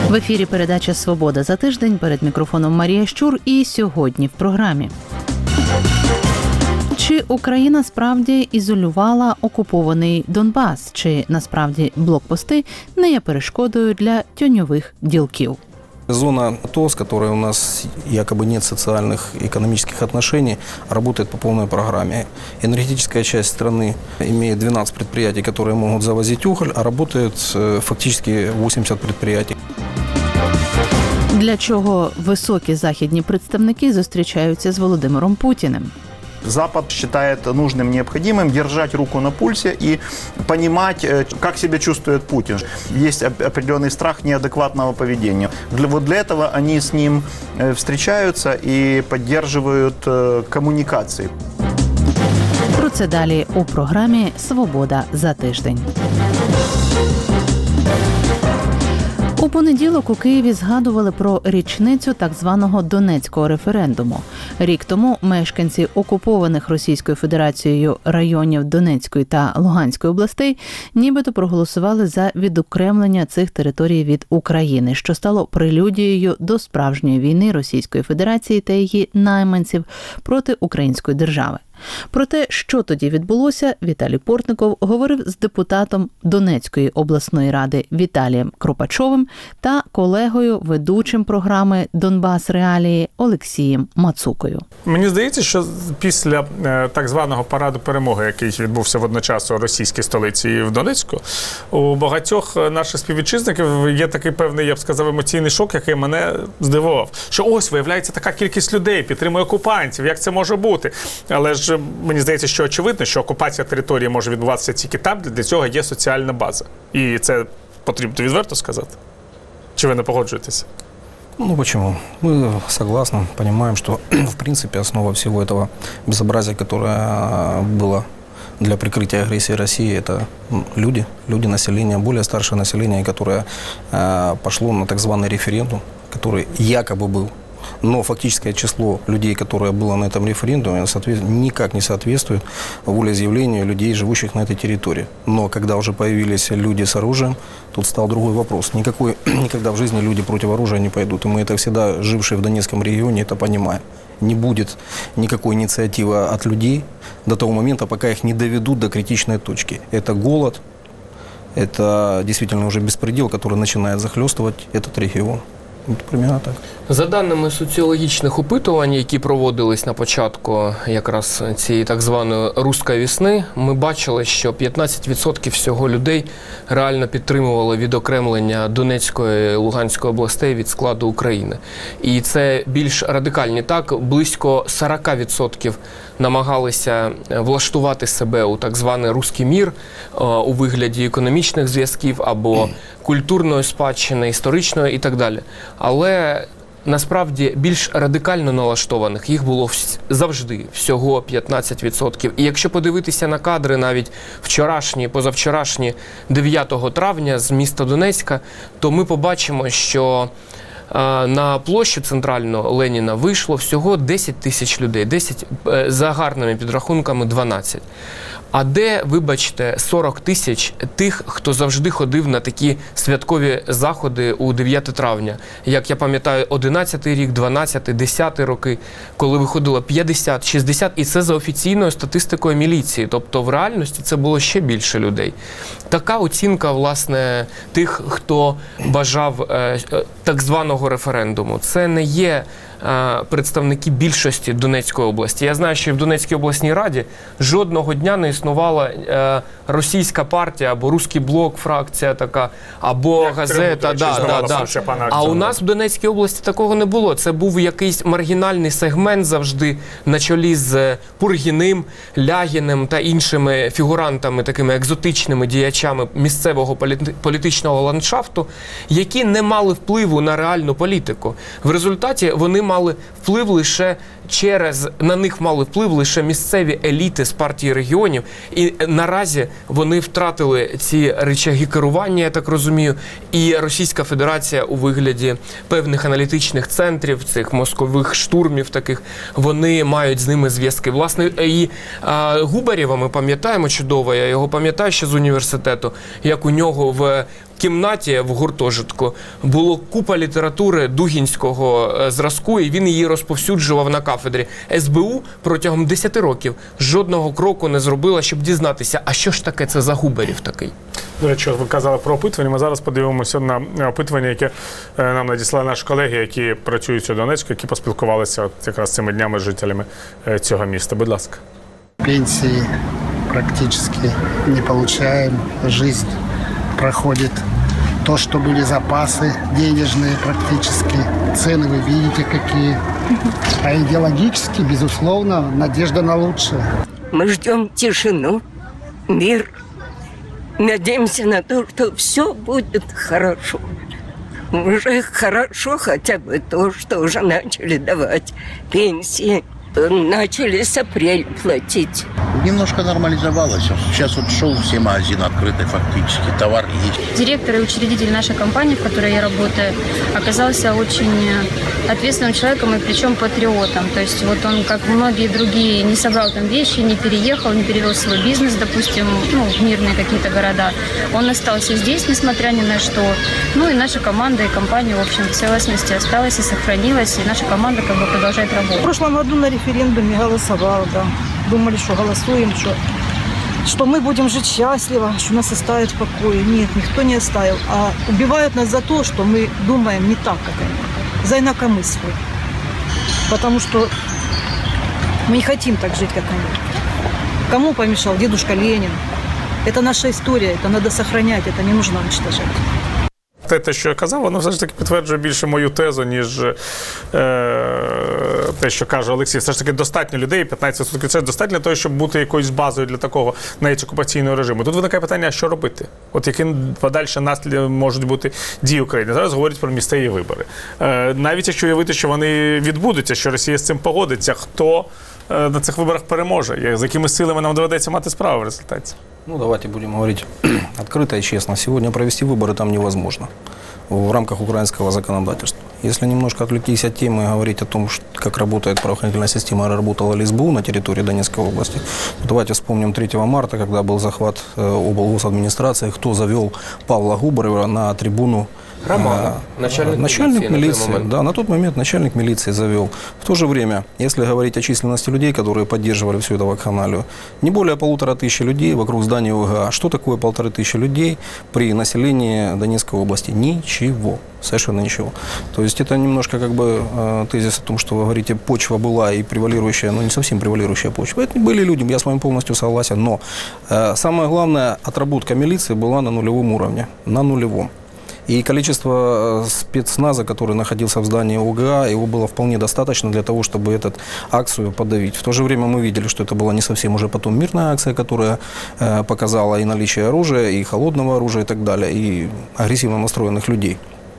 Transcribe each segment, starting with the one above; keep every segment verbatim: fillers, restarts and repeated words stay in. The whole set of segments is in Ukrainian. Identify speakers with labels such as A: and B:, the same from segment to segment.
A: В ефірі передача «Свобода за тиждень». Перед мікрофоном Марія Щур. І сьогодні в програмі. Чи Україна справді ізолювала окупований Донбас? Чи насправді блокпости не є перешкодою для тіньових ділків?
B: Зона АТО, с которой у нас якобы нет социальных и экономических отношений, работает по полной программе. Энергетическая часть страны имеет двенадцать предприятий, которые могут завозить уголь, а работает фактически восемьдесят предприятий.
A: Для чого високі західні представники зустрічаються з Володимиром Путіним?
C: Запад считает нужным, необходимым держать руку на пульсе и понимать, как себя чувствует Путин. Есть определенный страх неадекватного поведения. Для, вот для этого они с ним встречаются и поддерживают коммуникации.
A: Про це далі у програмі «Свобода за тиждень». У понеділок у Києві згадували про річницю так званого Донецького референдуму. Рік тому мешканці окупованих Російською Федерацією районів Донецької та Луганської областей нібито проголосували за відокремлення цих територій від України, що стало прелюдією до справжньої війни Російської Федерації та її найманців проти української держави. Про те, що тоді відбулося, Віталій Портников говорив з депутатом Донецької обласної ради Віталієм Кропачовим та колегою, ведучим програми «Донбас Реалії» Олексієм Мацукою.
D: Мені здається, що після е, так званого параду перемоги, який відбувся водночас у російській столиці і в Донецьку, у багатьох наших співвітчизників є такий певний, я б сказав, емоційний шок, який мене здивував. Що ось, виявляється, така кількість людей підтримує окупантів, як це може бути? Але ж мені здається, що очевидно, що окупація території може відбуватися тільки там, де для цього є соціальна база. І це потрібно відверто сказати. Чи ви не погоджуєтеся?
B: Ну почему? Мы согласны, понимаем, что в принципе основа всего этого безобразия, которое было для прикрытия агрессии России, это люди, люди населения, более старшее население, которое э, пошло на так званый референдум, который якобы был. Но фактическое число людей, которое было на этом референдуме, никак не соответствует волеизъявлению людей, живущих на этой территории. Но когда уже появились люди с оружием, тут стал другой вопрос. Никакой, никогда в жизни люди против оружия не пойдут. И мы это всегда, жившие в Донецком регионе, это понимаем. Не будет никакой инициативы от людей до того момента, пока их не доведут до критичной точки. Это голод, это действительно уже беспредел, который начинает захлестывать этот регион. Примерно так.
E: За даними соціологічних опитувань, які проводились на початку якраз цієї так званої «Руської весни», ми бачили, що п'ятнадцять відсотків всього людей реально підтримували відокремлення Донецької і Луганської областей від складу України. І це більш радикальні. Так, близько сорок відсотків намагалися влаштувати себе у так званий «Руський мір» у вигляді економічних зв'язків або культурної спадщини, історичної і так далі. Але насправді більш радикально налаштованих їх було завжди, всього п'ятнадцять відсотків. І якщо подивитися на кадри навіть вчорашні, позавчорашні дев'ятого травня з міста Донецька, то ми побачимо, що на площу центральну Леніна вийшло всього десять тисяч людей, десять, за гарними підрахунками дванадцять. А де, вибачте, сорок тисяч тих, хто завжди ходив на такі святкові заходи у дев'яте травня? Як я пам'ятаю, одинадцятий рік, дванадцятий, десятий роки, коли виходило п'ятдесят, шістдесят, і це за офіційною статистикою міліції. Тобто в реальності це було ще більше людей. Така оцінка, власне, тих, хто бажав е, так званого референдуму. Це не є представники більшості Донецької області. Я знаю, що в Донецькій обласній раді жодного дня не існувала російська партія або Руський блок, фракція така, або як газета. Да, да, да. А у нас в Донецькій області такого не було. Це був якийсь маргінальний сегмент завжди на чолі з Пургіним, Лягіним та іншими фігурантами, такими екзотичними діячами місцевого політичного ландшафту, які не мали впливу на реальну політику. В результаті вони мали вплив лише через на них мали вплив лише місцеві еліти з партії регіонів, і наразі вони втратили ці рычаги керування, я так розумію, і Російська Федерація у вигляді певних аналітичних центрів, цих мозкових штурмів таких, вони мають з ними зв'язки. Власне, і а, Губарєва ми пам'ятаємо чудово, я його пам'ятаю ще з університету, як у нього в кімнаті в гуртожитку було купа літератури дугінського зразку, і він її розповсюджував на кафедрі. ес бе у протягом десяти років жодного кроку не зробила, щоб дізнатися, а що ж таке це за Губарєв такий.
D: До речі, ви казали про опитування. Ми зараз подивимося на опитування, яке нам надіслали наші колеги, які працюють у Донецьку, які поспілкувалися от якраз цими днями з жителями цього міста. Будь ласка.
F: Пенсии практически не получаем. Жизнь проходит то, что были запасы денежные практически. Цены вы видите какие. А идеологически, безусловно, надежда на лучшее.
G: Мы ждем тишину, мир. Надеемся на то, что все будет хорошо. Уже хорошо хотя бы то, что уже начали давать пенсии. Начали с апреля платить.
H: Немножко нормализовалось. Сейчас вот шел все магазины открыты фактически, товар есть.
I: Директор и учредитель нашей компании, в которой я работаю, оказался очень ответственным человеком и причем патриотом. То есть вот он, как многие другие, не собрал там вещи, не переехал, не перевел свой бизнес, допустим, ну, в мирные какие-то города. Он остался здесь, несмотря ни на что. Ну и наша команда и компания, в общем, в целостности осталась и сохранилась, и наша команда как бы продолжает работать.
J: В прошлом году на референдуме голосовала, да. Думали, что голосуем, что, что мы будем жить счастливо, что нас оставят в покое. Нет, никто не оставил. А убивают нас за то, что мы думаем не так, как они. За инакомыслие. Потому что мы не хотим так жить, как они. Кому помешал? Дедушка Ленин. Это наша история, это надо сохранять, это не нужно уничтожать.
D: Те, те, що я казав, воно все ж таки підтверджує більше мою тезу, ніж е, те, що каже Олексій. Все ж таки достатньо людей, п'ятнадцять відсотків це достатньо для того, щоб бути якоюсь базою для такого навіть окупаційного режиму. Тут виникає питання, а що робити? От які подальші наслідки можуть бути дії України? Зараз говорять про місцеві вибори. Е, навіть якщо уявити, що вони відбудуться, що Росія з цим погодиться, хто е, на цих виборах переможе? З якими силами нам доведеться мати справу в результаті?
B: Ну, давайте будем говорить открыто и честно. Сегодня провести выборы там невозможно в рамках украинского законодательства. Если немножко отвлечься от темы и говорить о том, как работает правоохранительная система, работала ли эс бэ у на территории Донецкой области, то давайте вспомним третьего марта, когда был захват облгосадминистрации, кто завел Павла Губарева на трибуну.
E: Романов, начальник,
B: начальник
E: милиции,
B: милиции,
E: на
B: да, на тот момент начальник милиции завел. В то же время, если говорить о численности людей, которые поддерживали всю эту вакханалию, не более полутора тысяч людей вокруг здания о гэ а. Что такое полторы тысячи людей при населении Донецкой области? Ничего, совершенно ничего. То есть это немножко как бы э, тезис о том, что вы говорите, почва была и превалирующая, но не совсем превалирующая почва. Это были люди, я с вами полностью согласен, но э, самое главное, отработка милиции была на нулевом уровне, на нулевом. И количество спецназа, который находился в здании о гэ а, его было вполне достаточно для того, чтобы эту акцию подавить. В то же время мы видели, что это была не совсем уже потом мирная акция, которая э, показала и наличие оружия, и холодного оружия, и так далее, и агрессивно настроенных людей.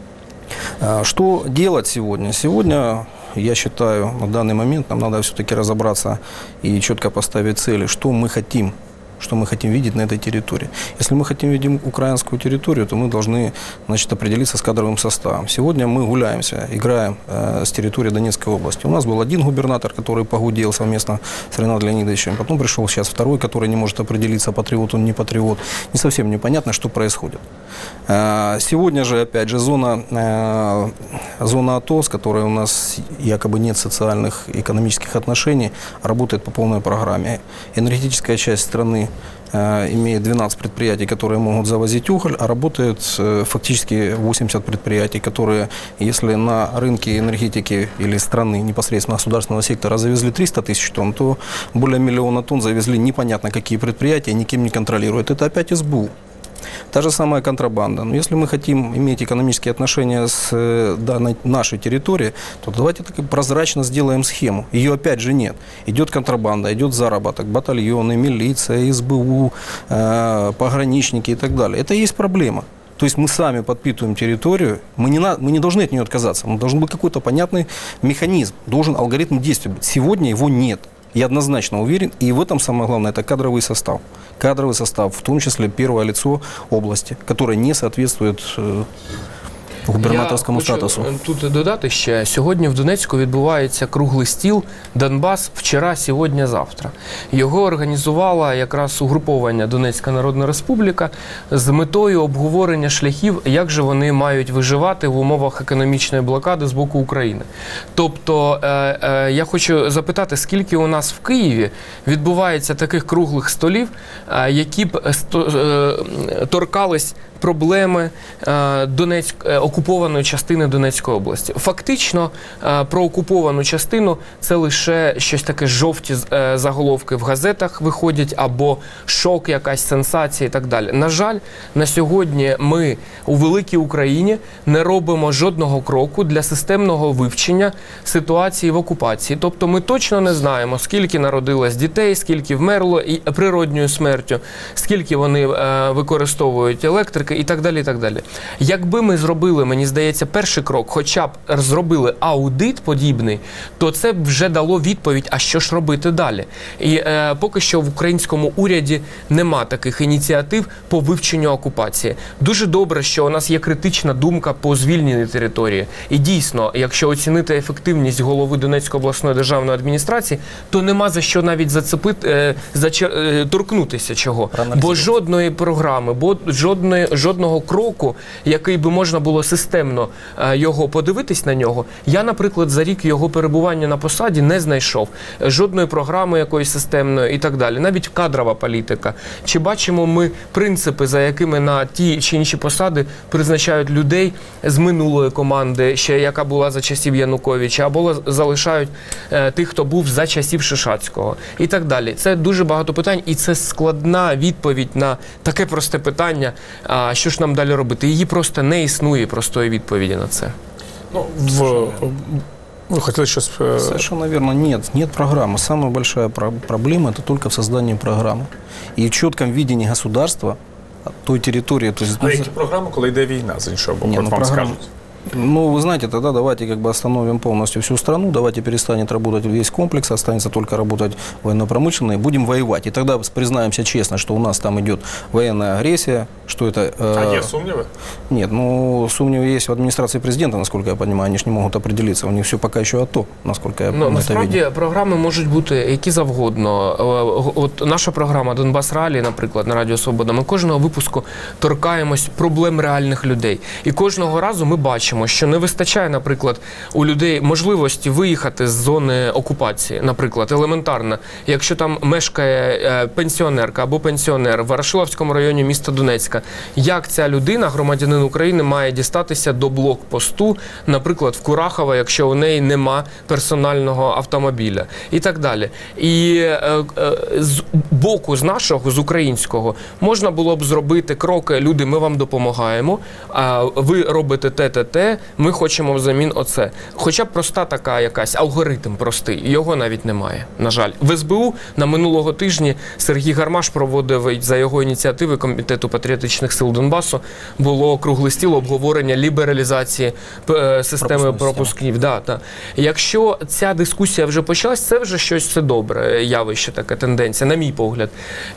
B: Э, что делать сегодня? Сегодня, я считаю, на данный момент нам надо все-таки разобраться и четко поставить цели, что мы хотим. Что мы хотим видеть на этой территории. Если мы хотим видеть украинскую территорию, то мы должны, значит, определиться с кадровым составом. Сегодня мы гуляемся, играем э, с территории Донецкой области. У нас был один губернатор, который погудел совместно с Ренатом Леонидовичем. Потом пришел сейчас второй, который не может определиться, патриот он, не патриот. Не совсем непонятно, что происходит. Э, сегодня же, опять же, зона, э, зона АТО, с которой у нас якобы нет социальных и экономических отношений, работает по полной программе. Энергетическая часть страны имеет двенадцать предприятий, которые могут завозить уголь, а работает фактически восемьдесят предприятий, которые, если на рынке энергетики или страны непосредственно государственного сектора завезли триста тысяч тонн, то более миллиона тонн завезли непонятно какие предприятия, никем не контролируют. Это опять эс бэ у. Та же самая контрабанда. Но если мы хотим иметь экономические отношения с данной нашей территорией, то давайте так прозрачно сделаем схему. Ее опять же нет. Идет контрабанда, идет заработок, батальоны, милиция, эс бэ у, э, пограничники и так далее. Это и есть проблема. То есть мы сами подпитываем территорию, мы не, на, мы не должны от нее отказаться. Мы должен быть какой-то понятный механизм, должен алгоритм действия быть. Сегодня его нет. Я однозначно уверен, и в этом самое главное, это кадровый состав. Кадровый состав, в том числе первое лицо области, которое не соответствует э, губернаторському
E: Я хочу
B: статусу.
E: Тут додати ще, сьогодні в Донецьку відбувається круглий стіл «Донбас вчора, сьогодні, завтра». Його організувала якраз угруповання Донецька Народна Республіка з метою обговорення шляхів, як же вони мають виживати в умовах економічної блокади з боку України. Тобто, е, е, я хочу запитати, скільки у нас в Києві відбувається таких круглих столів, е, які б е, торкались проблеми е, Донецьк, е, окупованої частини Донецької області. Фактично, е, про окуповану частину це лише щось таке жовті е, заголовки в газетах виходять, або шок, якась сенсація і так далі. На жаль, на сьогодні ми у великій Україні не робимо жодного кроку для системного вивчення ситуації в окупації. Тобто ми точно не знаємо, скільки народилось дітей, скільки вмерло і природньою смертю, скільки вони е, використовують електрики, і так далі, і так далі. Якби ми зробили, мені здається, перший крок, хоча б зробили аудит подібний, то це б вже дало відповідь, а що ж робити далі. І е, поки що в українському уряді нема таких ініціатив по вивченню окупації. Дуже добре, що у нас є критична думка по звільненій території. І дійсно, якщо оцінити ефективність голови Донецької обласної державної адміністрації, то нема за що навіть зацепити, е, зачер, е, торкнутися чого. Бо жодної програми, бо жодної жодного кроку, який би можна було системно е, його подивитись на нього, я, наприклад, за рік його перебування на посаді не знайшов. Жодної програми якоїсь системної і так далі. Навіть кадрова політика. Чи бачимо ми принципи, за якими на ті чи інші посади призначають людей з минулої команди, ще яка була за часів Януковича, або залишають е, тих, хто був за часів Шишацького і так далі. Це дуже багато питань, і це складна відповідь на таке просте питання, а що ж нам далі робити. Її просто не існує простої відповіді на це.
D: Ну, в... Вы хотели сейчас...
B: Совершенно верно. Нет, нет программы. Самая большая проблема – это только в создании программы. И в четком видении государства той территории... То есть,
D: а які програми, коли йде війна, з іншого боку,
B: Нет, ну,
D: вам
B: программа...
D: скажуть?
B: Ну, вы знаете, тогда давайте как бы остановим полностью всю страну, давайте перестанет работать весь комплекс, останется только работать военно-промышленные, будем воевать. И тогда признаемся честно, что у нас там идет военная агрессия, что это... Э...
D: А есть сомневы?
B: Нет, ну, сомневы есть в администрации президента, насколько я понимаю, они же не могут определиться, у них все пока еще АТО, насколько я
E: ну,
B: это
E: насправді,
B: видел.
E: програми можуть бути які завгодно. От наша програма «Донбас Реалії», наприклад, на Радіо Свобода, ми кожного випуску торкаємось проблем реальних людей. І кожного разу ми бачимо, що не вистачає, наприклад, у людей можливості виїхати з зони окупації, наприклад, елементарно. Якщо там мешкає пенсіонерка або пенсіонер в Ворошиловському районі міста Донецька, як ця людина, громадянин України, має дістатися до блокпосту, наприклад, в Курахово, якщо у неї нема персонального автомобіля і так далі. І е, е, з боку з нашого, з українського, можна було б зробити кроки: люди, ми вам допомагаємо, а ви робите те-те-те, ми хочемо взамін оце. Хоча б проста така якась, алгоритм простий, його навіть немає, на жаль. В ес бе у на минулого тижні Сергій Гармаш проводив за його ініціативи Комітету патріотичних сил Донбасу, було круглий стіл обговорення лібералізації системи пропусків. Да, да. Якщо ця дискусія вже почалась, це вже щось, це добре явище, така тенденція, на мій погляд.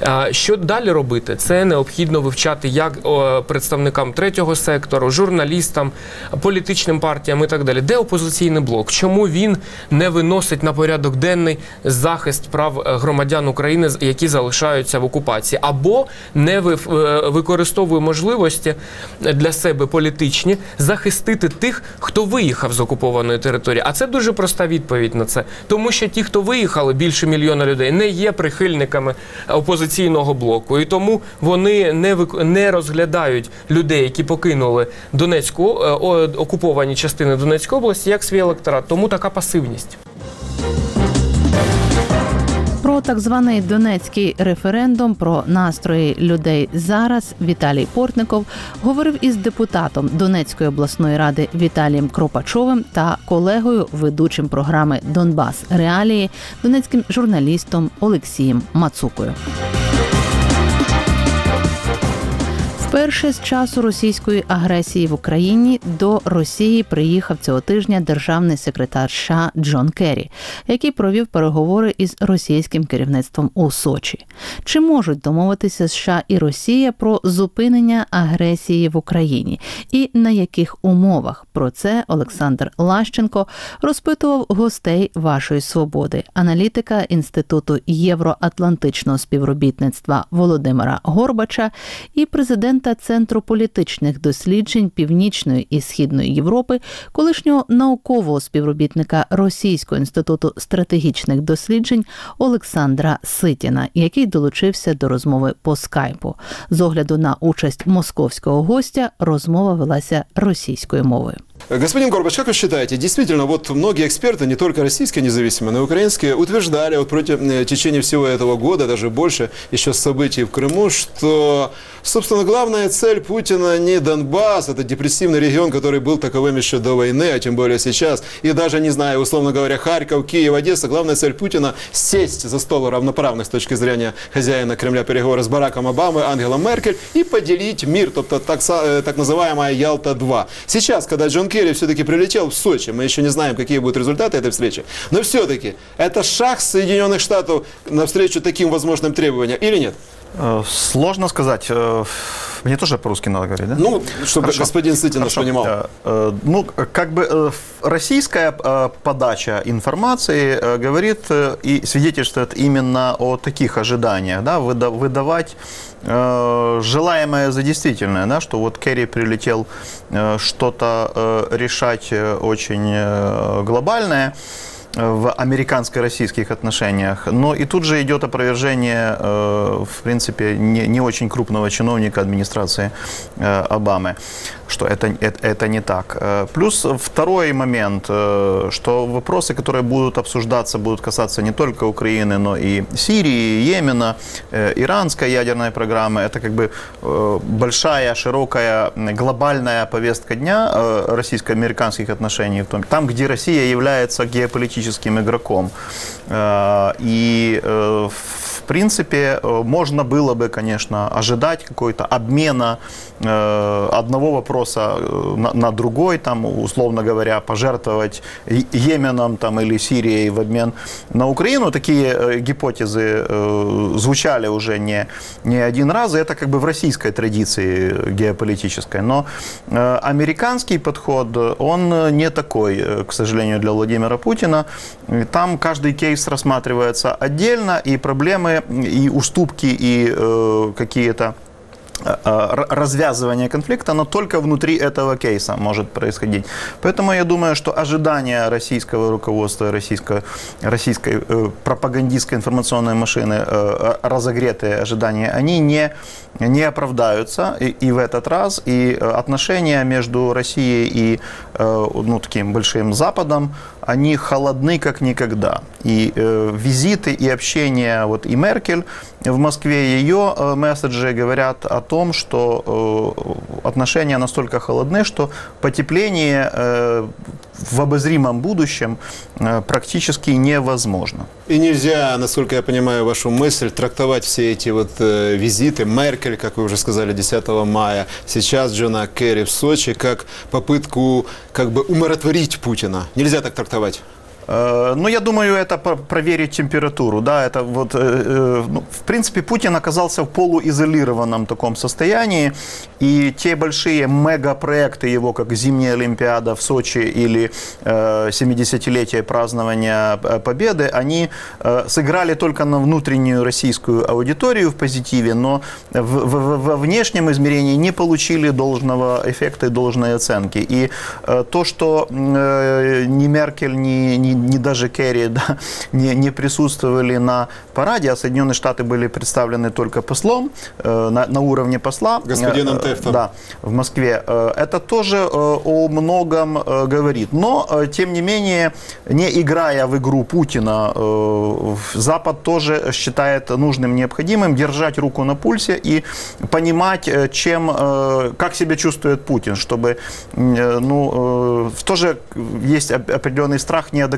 E: Що далі робити? Це необхідно вивчати як представникам третього сектору, журналістам, політичним партіям і так далі. Де опозиційний блок? Чому він не виносить на порядок денний захист прав громадян України, які залишаються в окупації? Або не використовує можливості для себе політичні захистити тих, хто виїхав з окупованої території? А це дуже проста відповідь на це. Тому що ті, хто виїхали, більше мільйона людей, не є прихильниками опозиційного блоку. І тому вони не, не розглядають людей, які покинули Донецьку, окуповані частини Донецької області, як свій електорат. Тому така пасивність.
A: Про так званий донецький референдум, про настрої людей зараз Віталій Портников говорив із депутатом Донецької обласної ради Віталієм Кропачовим та колегою, ведучим програми «Донбас Реалії», донецьким журналістом Олексієм Мацукою. Вперше з часу російської агресії в Україні до Росії приїхав цього тижня державний секретар США Джон Керрі, який провів переговори із російським керівництвом у Сочі. Чи можуть домовитися США і Росія про зупинення агресії в Україні? І на яких умовах? Про це Олександр Лащенко розпитував гостей «Вашої свободи», аналітика Інституту євроатлантичного співробітництва Володимира Горбача і президента Центру політичних досліджень Північної і Східної Європи, колишнього наукового співробітника Російського інституту стратегічних досліджень Олександра Ситіна, який долучився до розмови по скайпу. З огляду на участь московського гостя розмова велася російською мовою.
K: Господин Горбач, как вы считаете, действительно, вот многие эксперты, не только российские независимые, но и украинские, утверждали вот против, в течение всего этого года, даже больше, еще с событий в Крыму, что, собственно, главная цель Путина не Донбасс, это депрессивный регион, который был таковым еще до войны, а тем более сейчас, и даже, не знаю, условно говоря, Харьков, Киев, Одесса, главная цель Путина – сесть за стол равноправных с точки зрения хозяина Кремля переговоры с Бараком Обамой, Ангелом Меркель и поделить мир, тобто так, так называемая Ялта-два. Сейчас, когда Джон Керри все-таки прилетел в Сочи, мы еще не знаем, какие будут результаты этой встречи, но все-таки это шаг Соединенных Штатов навстречу таким возможным требованиям или нет?
C: Сложно сказать. Мне тоже по-русски надо говорить, да?
K: Ну, чтобы Хорошо. господин Сытин нас понимал.
C: Ну, как бы российская подача информации говорит и свидетельствует именно о таких ожиданиях, да, выдавать желаемое за действительное, да, что вот Керри прилетел что-то решать очень глобальное в американско-российских отношениях. Но и тут же идет опровержение, в принципе, не, не очень крупного чиновника администрации Обамы, что это, это, это не так. Плюс второй момент, что вопросы, которые будут обсуждаться, будут касаться не только Украины, но и Сирии, Йемена, иранской ядерной программы. Это как бы большая, широкая, глобальная повестка дня российско-американских отношений, там, где Россия является геополитическим игроком. И, в принципе, можно было бы, конечно, ожидать какой-то обмена одного вопроса на, на другой, там, условно говоря, пожертвовать Йеменом там, или Сирией в обмен на Украину. Такие гипотезы звучали уже не, не один раз, и это как бы в российской традиции геополитической. Но американский подход, он не такой, к сожалению, для Владимира Путина. Там каждый кейс рассматривается отдельно, и проблемы, и уступки, и э, какие-то развязывание конфликта, но только внутри этого кейса может происходить. Поэтому я думаю, что ожидания российского руководства, российской, российской э, пропагандистской информационной машины, э, разогретые ожидания, они не, не оправдаются и, и в этот раз. И отношения между Россией и э, ну, таким большим Западом, они холодны как никогда. И э, визиты и общение вот, и Меркель в Москве, ее э, месседжи говорят о том, что э, отношения настолько холодны, что потепление э, в обозримом будущем э, практически невозможно.
K: И нельзя, насколько я понимаю вашу мысль, трактовать все эти вот э, визиты Меркель, как вы уже сказали, десятого мая, сейчас Джона Керри в Сочи, как попытку как бы умиротворить Путина. Нельзя так трактовать.
C: Ну, я думаю, это проверить температуру, да, это вот, ну, в принципе, Путин оказался в полуизолированном таком состоянии, и те большие мегапроекты его, как зимняя Олимпиада в Сочи или э, семидесятилетие празднования Победы, они э, сыграли только на внутреннюю российскую аудиторию в позитиве, но в, в, во внешнем измерении не получили должного эффекта и должной оценки. И э, то, что э, ни Меркель, ни, ни ни даже Керри, да, не, не присутствовали на параде, а Соединенные Штаты были представлены только послом, э, на, на уровне посла.
K: Господином Тефтом.
C: Да, в Москве. Это тоже о многом говорит. Но, тем не менее, не играя в игру Путина, Запад тоже считает нужным, необходимым держать руку на пульсе и понимать, чем, как себя чувствует Путин, чтобы, ну, тоже есть определенный страх неадекватности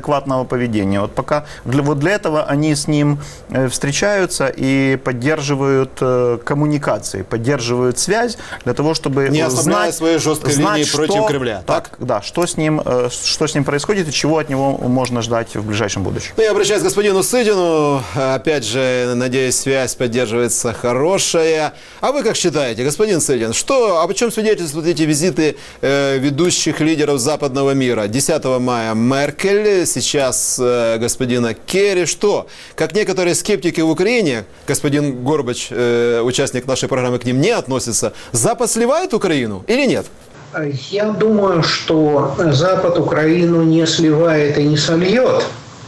C: адекватного поведения. Вот пока для, вот для этого они с ним встречаются и поддерживают коммуникации, поддерживают связь для того, чтобы
K: не ослабляя своей жесткой
C: знать,
K: линии
C: что,
K: против Кремля.
C: Так,
K: так?
C: Да, что с ним, что с ним происходит и чего от него можно ждать в ближайшем будущем.
K: Ну, я обращаюсь к господину Сытину. Опять же, надеюсь, связь поддерживается хорошая. А вы как считаете, господин Сытин, что, о чем свидетельствуют эти визиты э, ведущих лидеров западного мира? десятого мая Меркель, сейчас э, господина Керри. Что, как некоторые скептики в Украине, господин Горбач, э, участник нашей программы, к ним не относится, Запад сливает Украину или нет?
L: Я думаю, что Запад Украину не сливает и не сольет.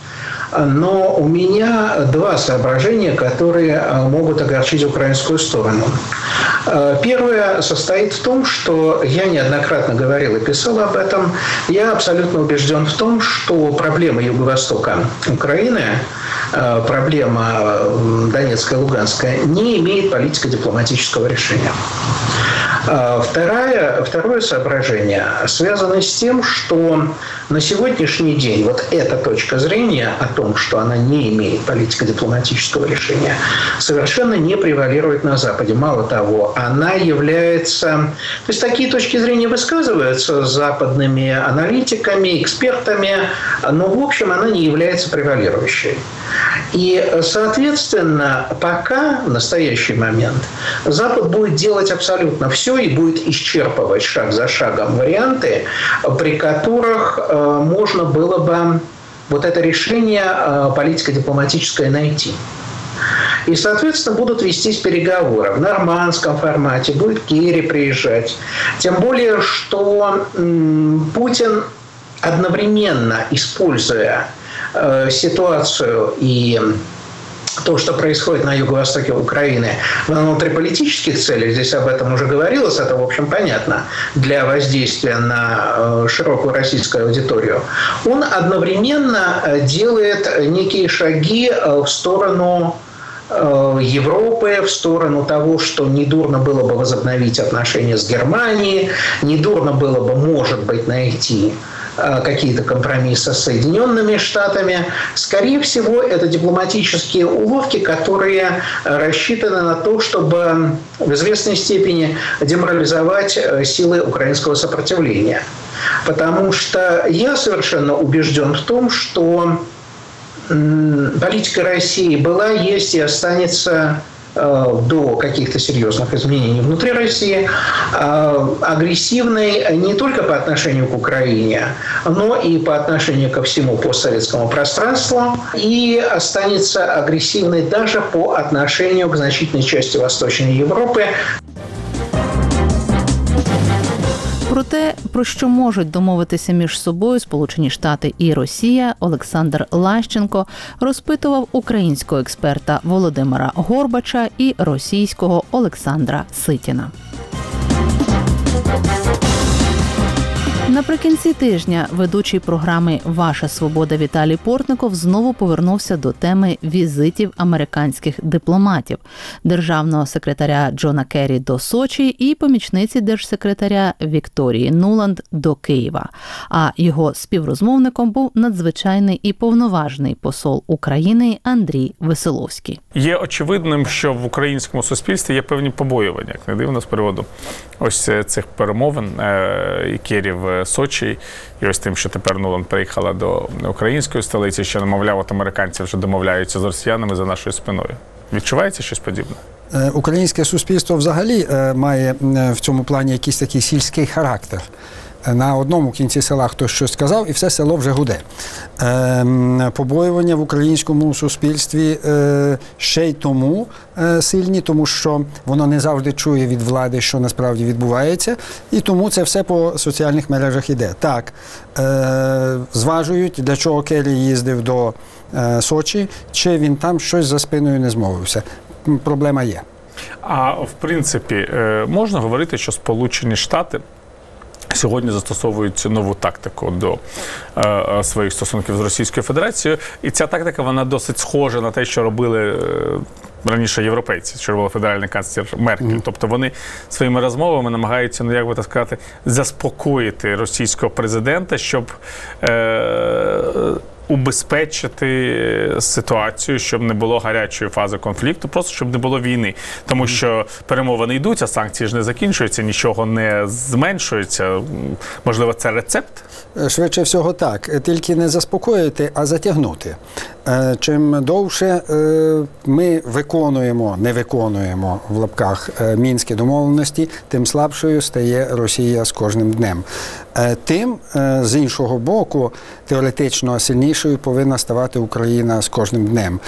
L: Но у меня два соображения, которые могут огорчить украинскую сторону. Первое состоит в том, что я неоднократно говорил и писал об этом. Я абсолютно убежден в том, что проблема Юго-Востока Украины, проблема Донецкая и Луганская, не имеет политико-дипломатического решения. Второе, второе соображение связано с тем, что на сегодняшний день вот эта точка зрения о том, что она не имеет политико-дипломатического решения, совершенно не превалирует на Западе. Мало того, она является... То есть такие точки зрения высказываются западными аналитиками, экспертами, но в общем она не является превалирующей. И, соответственно, пока, в настоящий момент, Запад будет делать абсолютно все и будет исчерпывать шаг за шагом варианты, при которых э, можно было бы вот это решение э, политико-дипломатическое найти. И, соответственно, будут вестись переговоры в нормандском формате, будет Керри приезжать. Тем более, что м, Путин одновременно, используя э, ситуацию и то, что происходит на юго-востоке Украины, в внутриполитических целях, здесь об этом уже говорилось, это, в общем, понятно, для воздействия на широкую российскую аудиторию, он одновременно делает некие шаги в сторону Европы, в сторону того, что недурно было бы возобновить отношения с Германией, недурно было бы, может быть, найти какие-то компромиссы с Соединенными Штатами. Скорее всего, это дипломатические уловки, которые рассчитаны на то, чтобы в известной степени деморализовать силы украинского сопротивления. Потому что я совершенно убежден в том, что политика России была, есть и останется до каких-то серьезных изменений внутри России, агрессивной не только по отношению к Украине, но и по отношению ко всему постсоветскому пространству, и останется агрессивной даже по отношению к значительной части Восточной Европы.
A: Про те, про що можуть домовитися між собою Сполучені Штати і Росія, Олександр Лащенко розпитував українського експерта Володимира Горбача і російського Олександра Ситіна. Наприкінці тижня ведучий програми «Ваша свобода» Віталій Портников знову повернувся до теми візитів американських дипломатів, державного секретаря Джона Керрі до Сочі і помічниці держсекретаря Вікторії Нуланд до Києва. А його співрозмовником був надзвичайний і повноважний посол України Андрій Веселовський.
D: Є очевидним, що в українському суспільстві є певні побоювання, як не дивно, з приводу ось цих перемовин і Керрі в Сочі, і ось тим, що тепер Нуланд приїхала до української столиці, що, мовляв, от американці вже домовляються з росіянами за нашою спиною. Відчувається щось подібне?
M: Українське суспільство взагалі має в цьому плані якийсь такий сільський характер. На одному кінці села хтось щось сказав, і все село вже гуде. Побоювання в українському суспільстві ще й тому сильні, тому що воно не завжди чує від влади, що насправді відбувається, і тому це все по соціальних мережах іде. Так, зважують, для чого Керрі їздив до Сочі, чи він там щось за спиною не змовився. Проблема є.
D: А в принципі, можна говорити, що Сполучені Штати сьогодні застосовують нову тактику до е, своїх стосунків з Російською Федерацією. І ця тактика, вона досить схожа на те, що робили е, раніше європейці, що робила федеральний канцлер Меркель. Mm-hmm. Тобто вони своїми розмовами намагаються, ну як би так сказати, заспокоїти російського президента, щоб е, убезпечити ситуацію, щоб не було гарячої фази конфлікту, просто щоб не було війни. Тому що перемовини йдуть, а санкції ж не закінчуються, нічого не зменшується. Можливо, це рецепт?
M: Швидше всього так. Тільки не заспокоїти, а затягнути. Чим довше ми виконуємо, не виконуємо в лапках мінські домовленості, тим слабшою стає Росія з кожним днем. Тим, з іншого боку, теоретично сильнішою повинна ставати Україна з кожним днем.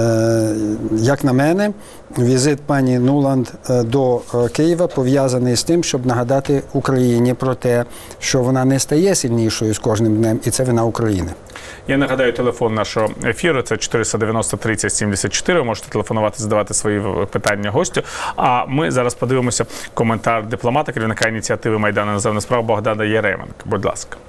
M: Як на мене, візит пані Нуланд до Києва пов'язаний з тим, щоб нагадати Україні про те, що вона не стає сильнішою з кожним днем, і це вина України.
D: Я нагадаю, телефон нашого ефіру – це чотириста дев'яносто тридцять сімдесят чотири. Можете телефонувати, задавати свої питання гостю. А ми зараз подивимося коментар дипломата, керівника ініціативи Майдану іноземних справ Богдана Яременка. Будь ласка.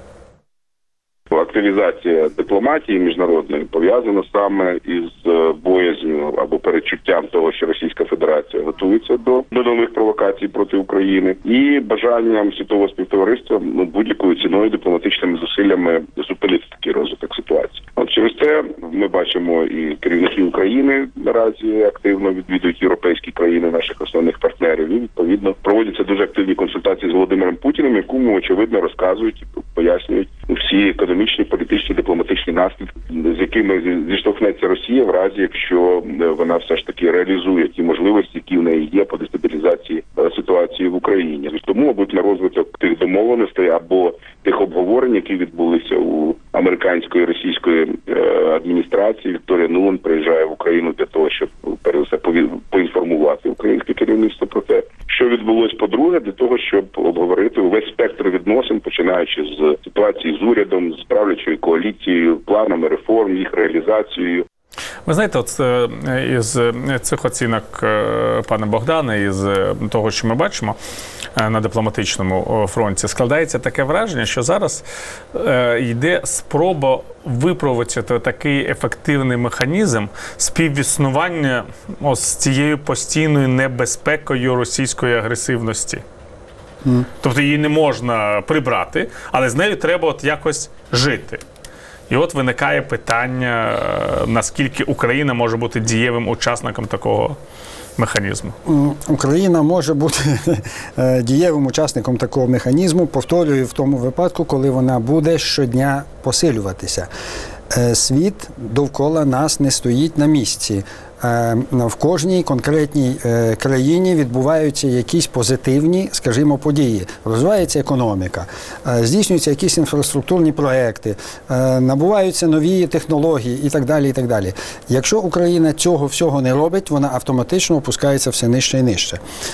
N: Активізація дипломатії міжнародної пов'язана саме із боязнью або перечуттям того, що Російська Федерація готується до, до нових провокацій проти України, і бажанням світового співтовариства ну, будь-якою ціною дипломатичними зусиллями зупинити такий розвиток ситуації. От через це ми бачимо і керівники України наразі активно відвідують європейські країни, наших основних партнерів, і відповідно проводяться дуже активні консультації з Володимиром Путіним, якому очевидно розказують і пояснюють всі економічні, політичні, дипломатичні наслідки, з якими зіштовхнеться Росія в разі, якщо вона все ж таки реалізує ті можливості, які в неї є по дестабілізації ситуації в Україні. Тому, мабуть, на розвиток тих домовленостей або тих обговорень, які відбулися у американської і російської адміністрації, Вікторія Нуланд приїжджає в Україну для того, щоб перш за все поінформувати українське керівництво про те, що відбулось. По-друге, для того, щоб обговорити увесь спектр відносин, починаючи з ситуації з урядом, з правлячою коаліцією, планами реформ, їх реалізацією.
D: Ви знаєте, от із цих оцінок пана Богдана, із того, що ми бачимо на дипломатичному фронті, складається таке враження, що зараз йде спроба випроводити такий ефективний механізм співіснування ось з цією постійною небезпекою російської агресивності. Mm. Тобто її не можна прибрати, але з нею треба от якось жити. І от виникає питання, наскільки Україна може бути дієвим учасником такого механізму.
M: Україна може бути дієвим учасником такого механізму, повторюю, в тому випадку, коли вона буде щодня посилюватися. Світ довкола нас не стоїть на місці. В кожній конкретній країні відбуваються якісь позитивні, скажімо, події. Розвивається економіка, здійснюються якісь інфраструктурні проекти, набуваються нові технології і так далі, і так далі. Якщо Україна цього всього не робить, вона автоматично опускається все нижче і нижче.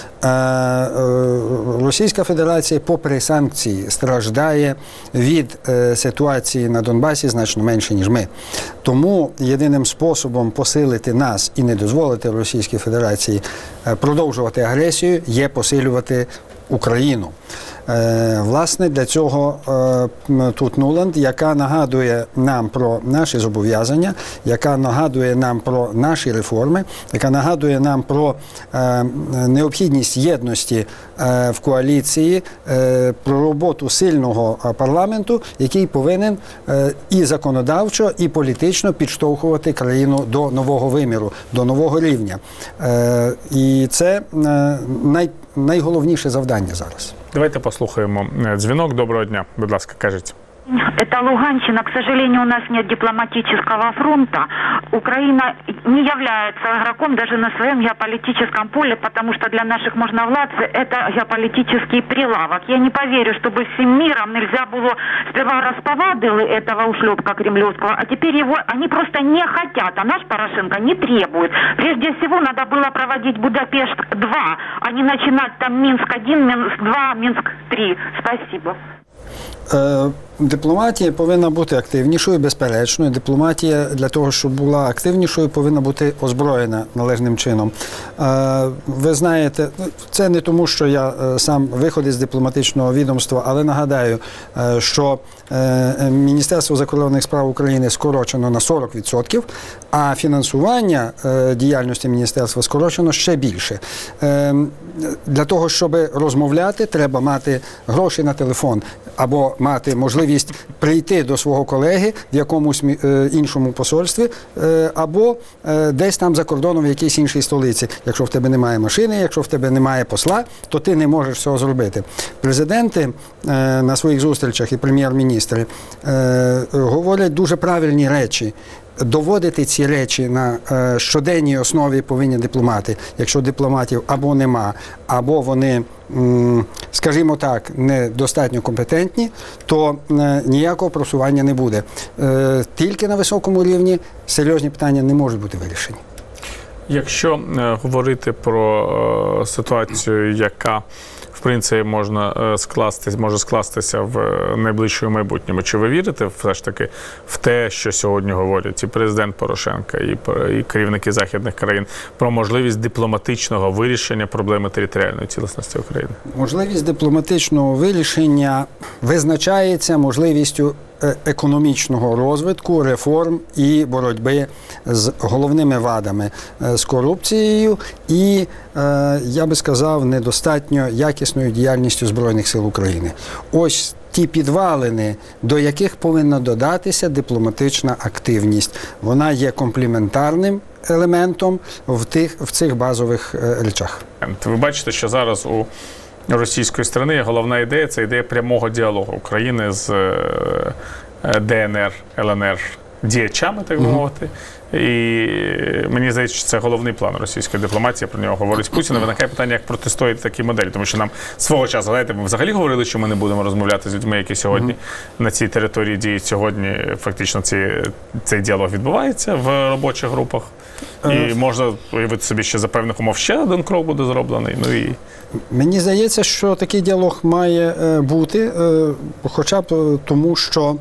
M: Російська Федерація, попри санкції, страждає від ситуації на Донбасі значно менше, ніж ми. Тому єдиним способом посилити нас і не дозволити Російській Федерації продовжувати агресію є посилювати Україну. Власне, для цього тут Нуланд, яка нагадує нам про наші зобов'язання, яка нагадує нам про наші реформи, яка нагадує нам про необхідність єдності в коаліції, про роботу сильного парламенту, який повинен і законодавчо, і політично підштовхувати країну до нового виміру, до нового рівня. І це най, найголовніше завдання зараз.
D: Давайте послухаємо дзвінок. Доброго дня. Будь ласка, кажіть.
O: Это Луганщина. К сожалению, у нас нет дипломатического фронта. Украина не является игроком даже на своем геополитическом поле, потому что для наших можновладцев это геополитический прилавок. Я не поверю, чтобы всем миром нельзя было сперва расповадили этого ушлепка кремлевского, а теперь его они просто не хотят, а наш Порошенко не требует. Прежде всего, надо было проводить Будапешт-два, а не начинать там Минск-один, Минск-два, Минск-три. Спасибо.
M: Дипломатія повинна бути активнішою, безперечно. Дипломатія для того, щоб була активнішою, повинна бути озброєна належним чином. Ви знаєте, це не тому, що я сам виходив з дипломатичного відомства, але нагадаю, що Міністерство закордонних справ України скорочено на сорок відсотків, а фінансування діяльності міністерства скорочено ще більше. Для того, щоб розмовляти, треба мати гроші на телефон або мати можливість можливість прийти до свого колеги в якомусь е, іншому посольстві е, або е, десь там за кордоном в якійсь іншій столиці. Якщо в тебе немає машини, якщо в тебе немає посла, то ти не можеш цього зробити. Президенти е, на своїх зустрічах і прем'єр-міністри е, говорять дуже правильні речі. Доводити ці речі на е, щоденній основі повинні дипломати. Якщо дипломатів або нема, або вони, м, скажімо так, недостатньо компетентні, то е, ніякого просування не буде. Е, тільки на високому рівні серйозні питання не можуть бути вирішені.
D: Якщо е, говорити про е, ситуацію, яка в принципі можна скластись, може скластися в найближчому майбутньому, чи ви вірите все ж таки в те, що сьогодні говорять і президент Порошенко, і, і керівники західних країн про можливість дипломатичного вирішення проблеми територіальної цілісності України?
M: Можливість дипломатичного вирішення визначається можливістю економічного розвитку, реформ і боротьби з головними вадами, з корупцією і, я би сказав, недостатньо якісною діяльністю Збройних сил України. Ось ті підвалини, до яких повинна додатися дипломатична активність. Вона є комплементарним елементом в, тих, в цих базових речах.
D: Ви бачите, що зараз у російської сторони головна ідея – це ідея прямого діалогу України з ДНР, ЛНР діячами, так би мовити. І мені здається, що це головний план російської дипломатії, про нього говорить Путін. Виникає питання, як протистояти такій моделі, тому що нам свого часу, знаєте, ми взагалі говорили, що ми не будемо розмовляти з людьми, які сьогодні mm-hmm. на цій території діють. Сьогодні фактично ці, цей діалог відбувається в робочих групах. І можна уявити собі, що за певних умов ще один крок буде зроблений. Ну і
M: мені здається, що такий діалог має бути, хоча б тому, що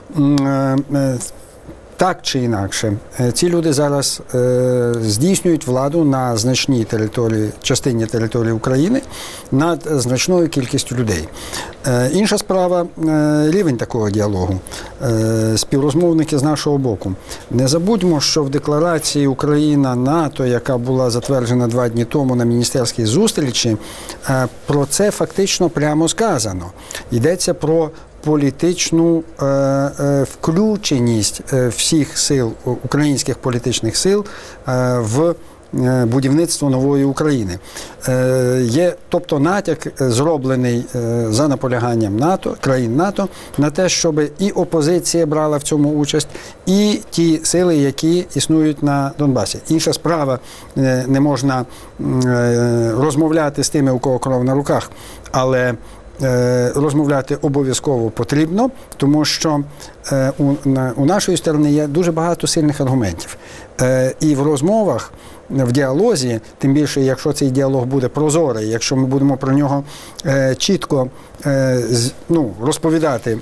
M: так чи інакше, ці люди зараз е, здійснюють владу на значній території, частині території України над значною кількістю людей. Е, інша справа е, – рівень такого діалогу. Е, співрозмовники з нашого боку. Не забудьмо, що в декларації Україна-НАТО, яка була затверджена два дні тому на міністерській зустрічі, е, про це фактично прямо сказано. Йдеться про політичну е, е, включеність е, всіх сил, українських політичних сил е, в е, будівництво нової України. Е, є, тобто натяк зроблений е, за наполяганням НАТО, країн НАТО, на те, щоб і опозиція брала в цьому участь, і ті сили, які існують на Донбасі. Інша справа, е, не можна е, розмовляти з тими, у кого кров на руках, але розмовляти обов'язково потрібно, тому що е, у, на, у нашої сторони є дуже багато сильних аргументів. Е, і в розмовах, в діалозі, тим більше, якщо цей діалог буде прозорий, якщо ми будемо про нього е, чітко е, з, ну, розповідати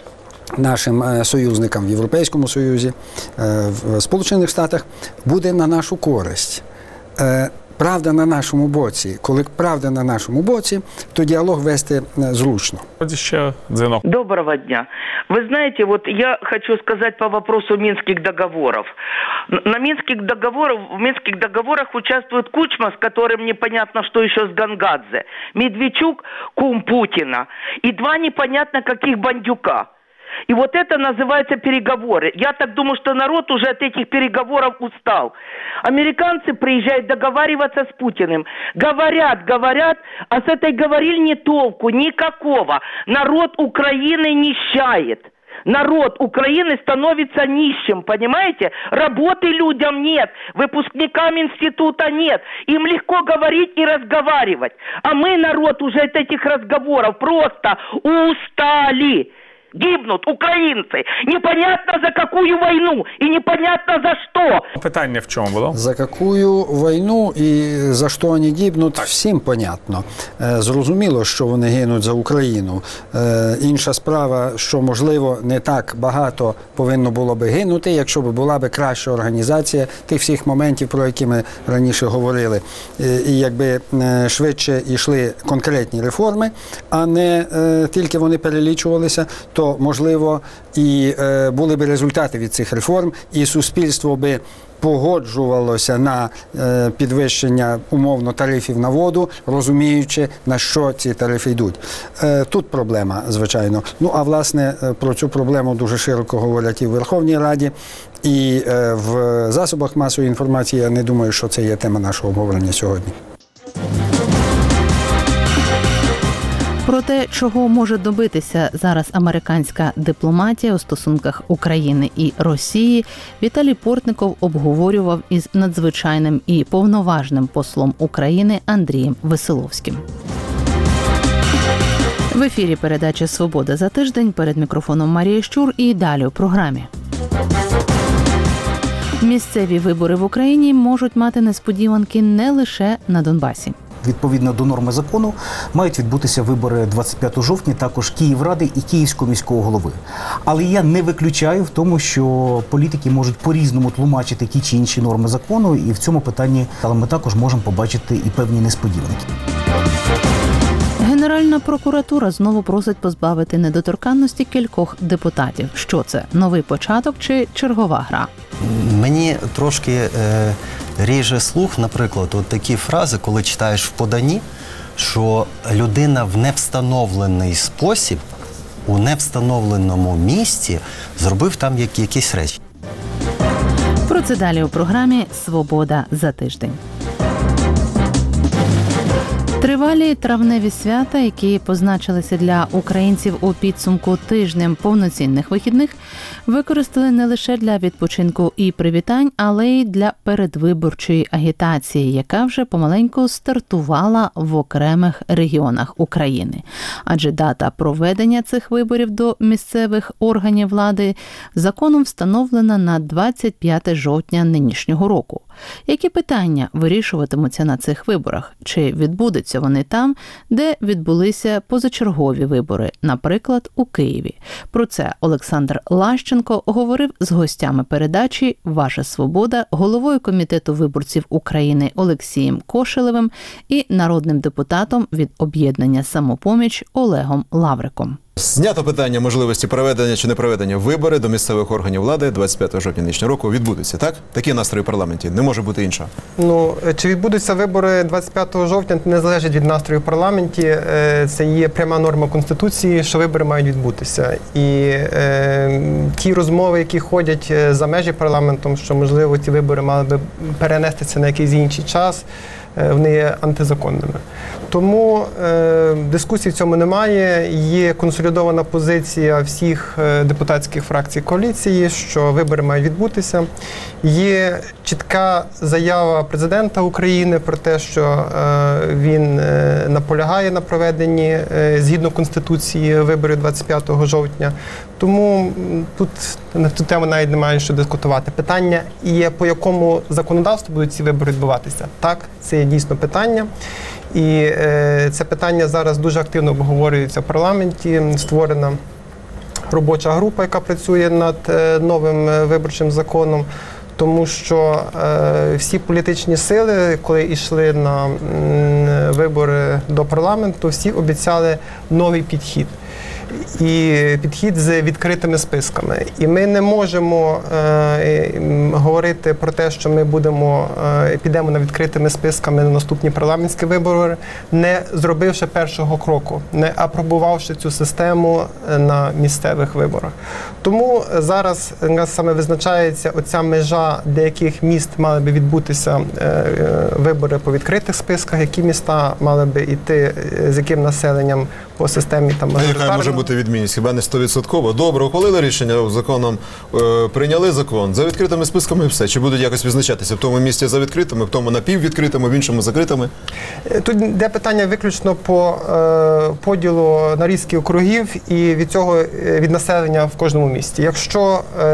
M: нашим е, союзникам в Європейському Союзі, е, в Сполучених Штатах, буде на нашу користь. Е, Правда на нашому боці. Коли правда на нашому боці, то діалог вести зручно.
P: Доброго дня. Вы знаете, вот я хочу сказать по вопросу Минских договоров. На Минских договорах, в Минских договорах участвует Кучма, с которым непонятно, что еще с Гангадзе, Медведчук, кум Путина, и два непонятно каких бандюка. И вот это называется переговоры. Я так думаю, что народ уже от этих переговоров устал. Американцы приезжают договариваться с Путиным. Говорят, говорят, а с этой говорильни толку никакого. Народ Украины нищает. Народ Украины становится нищим, понимаете? Работы людям нет, выпускникам института нет. Им легко говорить и разговаривать. А мы, народ, уже от этих разговоров просто устали. Гибнут українці. Непонятно за какую війну і непонятно за що.
D: Питання в чому було?
M: За какую війну і за що вони гибнуть, всім понятно. Зрозуміло, що вони гинуть за Україну. Інша справа, що, можливо, не так багато повинно було би гинути, якщо б була б краща організація тих всіх моментів, про які ми раніше говорили. І якби швидше йшли конкретні реформи, а не тільки вони перелічувалися, то то, можливо, і е, були б результати від цих реформ, і суспільство би погоджувалося на е, підвищення умовно тарифів на воду, розуміючи, на що ці тарифи йдуть. Е, тут проблема, звичайно. Ну, а власне, про цю проблему дуже широко говорять і в Верховній Раді, і е, в засобах масової інформації. Я не думаю, що це є тема нашого обговорення сьогодні.
A: Про те, чого може добитися зараз американська дипломатія у стосунках України і Росії, Віталій Портников обговорював із надзвичайним і повноважним послом України Андрієм Веселовським. В ефірі передача «Свобода за тиждень», перед мікрофоном Марія Щур, і далі у програмі. Місцеві вибори в Україні можуть мати несподіванки не лише на Донбасі.
Q: Відповідно до норми закону мають відбутися вибори двадцять п'ятого жовтня, також Київради і Київського міського голови. Але я не виключаю в тому, що політики можуть по-різному тлумачити ті чи інші норми закону, і в цьому питанні але ми також можемо побачити і певні несподіванки.
A: Генеральна прокуратура знову просить позбавити недоторканності кількох депутатів. Що це? Новий початок чи чергова гра?
R: Мені трошки е, ріже слух, наприклад, от такі фрази, коли читаєш в поданні, що людина в невстановлений спосіб, у невстановленому місці зробив там які, якісь речі.
A: Про це далі у програмі «Свобода за тиждень». Тривалі травневі свята, які позначилися для українців у підсумку тижнем повноцінних вихідних, використали не лише для відпочинку і привітань, але й для передвиборчої агітації, яка вже помаленьку стартувала в окремих регіонах України. Адже дата проведення цих виборів до місцевих органів влади законом встановлена на двадцять п'яте жовтня нинішнього року. Які питання вирішуватимуться на цих виборах? Чи відбудуться вони там, де відбулися позачергові вибори, наприклад, у Києві? Про це Олександр Лащенко говорив з гостями передачі «Ваша свобода», головою Комітету виборців України Олексієм Кошелевим і народним депутатом від об'єднання «Самопоміч» Олегом Лавриком.
K: Знято питання можливості проведення чи не проведення вибори до місцевих органів влади двадцять п'ятого жовтня нинішнього року відбудуться, так? Такі настрої в парламенті. Не може бути інша.
S: Ну, чи відбудуться вибори двадцять п'ятого жовтня, не залежить від настрою в парламенті. Це є пряма норма Конституції, що вибори мають відбутися. І е, ті розмови, які ходять за межі парламентом, що, можливо, ті вибори мали би перенестися на якийсь інший час, вони є антизаконними. Тому е, дискусій в цьому немає. Є консолідована позиція всіх депутатських фракцій коаліції, що вибори мають відбутися. Є чітка заява президента України про те, що е, він е, наполягає на проведенні е, згідно Конституції виборів двадцять п'ятого жовтня. Тому тут на цю тему навіть немає що дискутувати. Питання є, по якому законодавству будуть ці вибори відбуватися. Так, це є дійсно питання. І е, це питання зараз дуже активно обговорюється в парламенті. Створена робоча група, яка працює над е, новим виборчим законом. Тому що е, всі політичні сили, коли йшли на м, вибори до парламенту, всі обіцяли новий підхід. І підхід з відкритими списками. І ми не можемо е, говорити про те, що ми будемо, е, підемо на відкритими списками на наступні парламентські вибори, не зробивши першого кроку, не апробувавши цю систему на місцевих виборах. Тому зараз у нас саме визначається оця межа, де яких міст мали би відбутися е, е, вибори по відкритих списках, які міста мали би йти, з яким населенням по системі там мажоритарного.
K: Яка може бути відмінність? Хіба не сто відсотків? Добре, ухвалили рішення законом, е, прийняли закон. За відкритими списками все. Чи будуть якось визначатися в тому місці за відкритими, в тому напіввідкритими, в іншому закритими?
S: Тут йде питання виключно по е, поділу нарізки округів і від цього, від населення в кожному місті. Якщо е,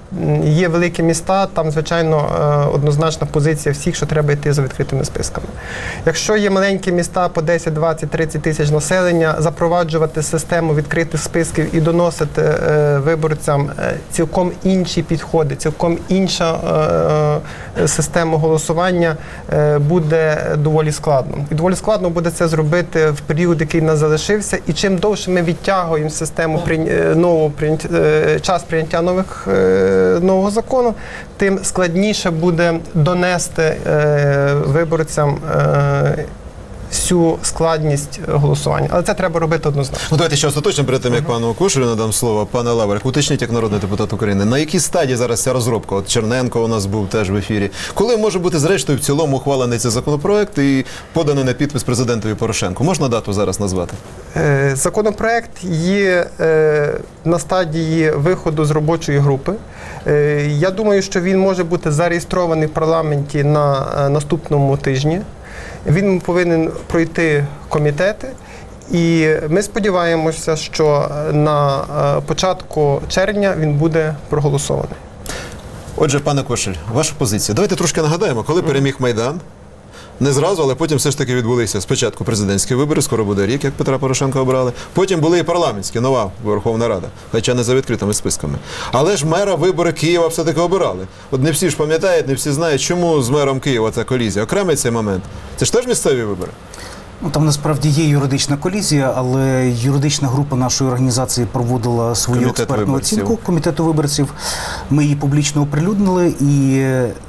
S: є великі міста, там, звичайно, однозначна позиція всіх, що треба йти за відкритими списками. Якщо є маленькі міста по десять, двадцять, тридцять тисяч населення, запроваджувати систему відкритих списків і доносити виборцям цілком інші підходи, цілком інша система голосування буде доволі складно. І доволі складно буде це зробити в період, який нас залишився, і чим довше ми відтягуємо систему нового час прийняття нових нового закону, тим складніше буде донести е, виборцям е, всю складність голосування. Але це треба робити однозначно.
K: Ну, давайте ще остаточно, перед тим, як пану Кошелю надам слово. Пане Лаврик, уточніть, як народний депутат України, на якій стадії зараз ця розробка? От Черненко у нас був теж в ефірі. Коли може бути, зрештою, в цілому ухвалений цей законопроект і поданий на підпис президентові Порошенку? Можна дату зараз назвати?
S: Е, законопроект є е, на стадії виходу з робочої групи. Е, я думаю, що він може бути зареєстрований в парламенті на е, наступному тижні. Він повинен пройти комітети, і ми сподіваємося, що на початку червня він буде проголосований.
K: Отже, пане Кошель, ваша позиція. Давайте трошки нагадаємо, коли переміг Майдан. Не зразу, але потім все ж таки відбулися спочатку президентські вибори, скоро буде рік, як Петра Порошенка обрали. Потім були і парламентські, нова Верховна Рада, хоча не за відкритими списками. Але ж мера вибори Києва все-таки обирали. От не всі ж пам'ятають, не всі знають, чому з мером Києва ця колізія. Окремий цей момент. Це ж теж місцеві вибори?
Q: Ну, там насправді є юридична колізія, але юридична група нашої організації проводила свою
K: Комітет
Q: експертну
K: виборців.
Q: оцінку Комітету виборців. Ми її публічно оприлюднили і,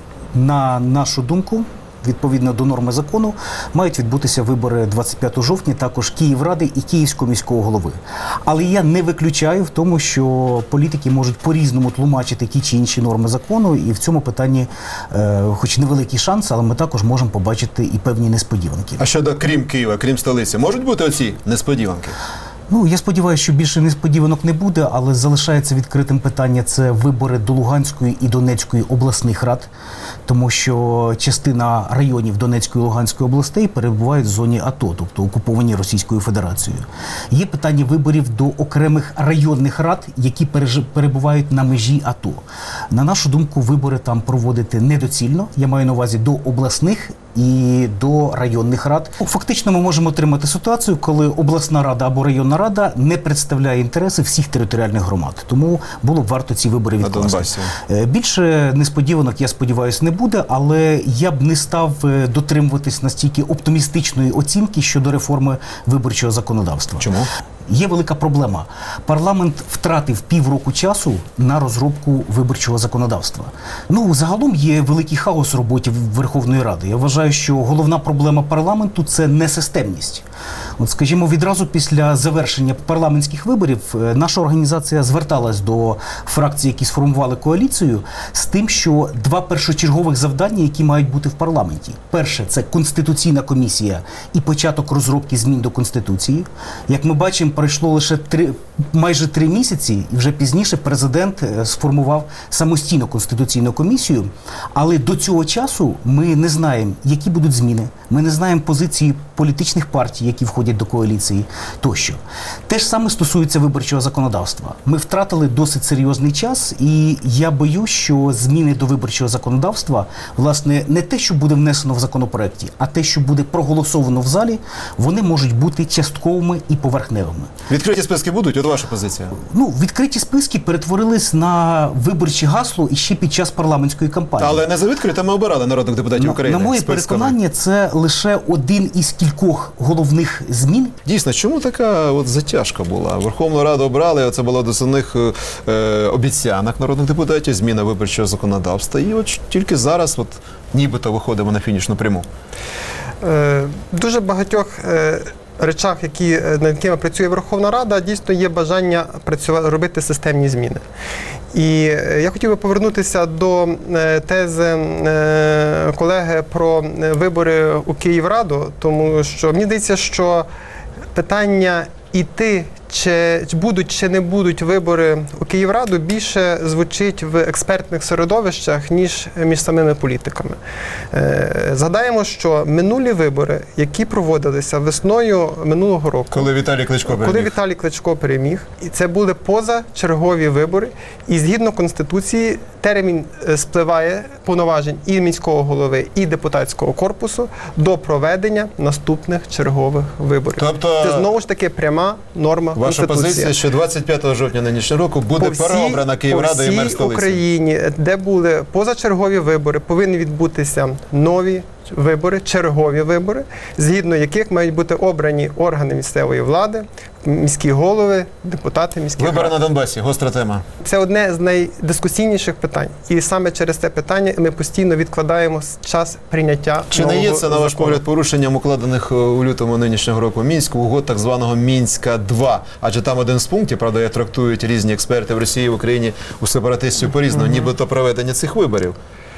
Q: на нашу думку, відповідно до норми закону, мають відбутися вибори двадцять п'ятого жовтня, також Київради і Київського міського голови. Але я не виключаю в тому, що політики можуть по-різному тлумачити ті чи інші норми закону, і в цьому питанні, е, хоч невеликий шанс, але ми також можемо побачити і певні несподіванки.
K: А щодо, крім Києва, крім столиці, можуть бути оці несподіванки?
Q: Ну, я сподіваюся, що більше несподіванок не буде, але залишається відкритим питання – це вибори до Луганської і Донецької обласних рад, тому що частина районів Донецької і Луганської областей перебувають в зоні АТО, тобто окуповані Російською Федерацією. Є питання виборів до окремих районних рад, які перебувають на межі АТО. На нашу думку, вибори там проводити недоцільно, я маю на увазі до обласних і до районних рад. Фактично ми можемо отримати ситуацію, коли обласна рада або районна рада не представляє інтереси всіх територіальних громад. Тому було б варто ці вибори відкласти. Більше несподіванок, я сподіваюся, не буде, але я б не став дотримуватись настільки оптимістичної оцінки щодо реформи виборчого законодавства.
K: Чому?
Q: Є велика проблема. Парламент втратив півроку часу на розробку виборчого законодавства. Ну, загалом є великий хаос в роботі Верховної Ради. Я вважаю, що головна проблема парламенту – це несистемність. От, скажімо, відразу після завершення парламентських виборів наша організація зверталась до фракцій, які сформували коаліцію, з тим, що два першочергових завдання, які мають бути в парламенті. Перше – це Конституційна комісія і початок розробки змін до Конституції. Як ми бачимо, пройшло лише три, майже три місяці, і вже пізніше президент сформував самостійну Конституційну комісію. Але до цього часу ми не знаємо, які будуть зміни. Ми не знаємо позиції політичних партій, які входять до коаліції, тощо. Те ж саме стосується виборчого законодавства. Ми втратили досить серйозний час, і я боюсь, що зміни до виборчого законодавства, власне, не те, що буде внесено в законопроекті, а те, що буде проголосовано в залі, вони можуть бути частковими і поверхневими.
K: Відкриті списки будуть? От ваша позиція.
Q: Ну, відкриті списки перетворились на виборче гасло і ще під час парламентської кампанії.
K: Але не за відкритими обирали народних депутатів
Q: на,
K: України.
Q: На моє
K: списками.
Q: переконання, це лише один із кількох головних змін.
K: Дійсно, чому така от затяжка була? Верховну Раду обрали, це було до основних е, обіцянок народних депутатів, зміна виборчого законодавства. І от тільки зараз от, нібито виходимо на фінішну пряму.
S: Е, дуже багатьох е, речах, які, над якими працює Верховна Рада, дійсно є бажання працювати, робити системні зміни. І я хотів би повернутися до тези колеги про вибори у Київраду, тому що мені здається, що питання іти чи будуть чи не будуть вибори у Київраду, більше звучить в експертних середовищах, ніж між самими політиками. Згадаємо, що минулі вибори, які проводилися весною минулого року,
K: коли Віталій Кличко переміг,
S: коли Віталій Кличко переміг, і це були позачергові вибори, і згідно Конституції термін спливає повноважень і міського голови, і депутатського корпусу до проведення наступних чергових виборів.
K: Тобто,
S: це знову ж таки пряма норма
K: ваша
S: Конституції.
K: позиція, що двадцять п'ятого жовтня нинішнього року буде переобрана Київрада і мер столиці?
S: По всій Україні, де були позачергові вибори, повинні відбутися нові вибори, чергові вибори, згідно яких мають бути обрані органи місцевої влади, міські голови, депутати міських рад.
K: Вибори на Донбасі, гостра тема.
S: Це одне з найдискусійніших питань. І саме через це питання ми постійно відкладаємо час прийняття
K: Чи
S: нового
K: не є це, на ваш
S: закону.
K: погляд, порушенням укладених у лютому нинішнього року Мінську угод так званого Мінська два? Адже там один з пунктів, правда, як трактують різні експерти в Росії, в Україні, у сепаратистів по-різному, mm-hmm. нібито проведення цих виборів.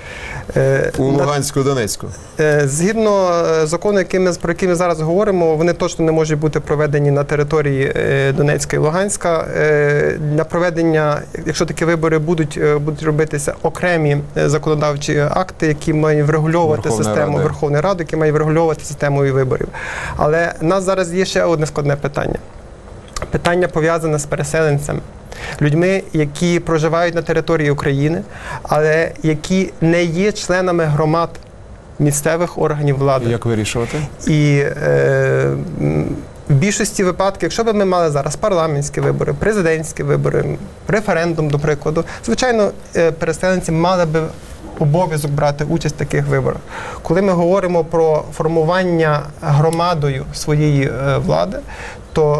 K: У Луганську і Донецьку.
S: Згідно закону, який ми, про який ми зараз говоримо, вони точно не можуть бути проведені на території Донецька і Луганська. Для проведення, якщо такі вибори будуть, будуть робитися окремі законодавчі акти, які мають врегульовувати Верховна систему Ради. Верховної Ради, які мають врегульовувати систему виборів. Але в нас зараз є ще одне складне питання. Питання пов'язане з переселенцями. Людьми, які проживають на території України, але які не є членами громад місцевих органів влади.
K: Як вирішувати?
S: І е, в більшості випадків, якщо б ми мали зараз парламентські вибори, президентські вибори, референдум, до прикладу, звичайно, переселенці мали би обов'язок брати участь в таких виборах. Коли ми говоримо про формування громадою своєї е, влади, то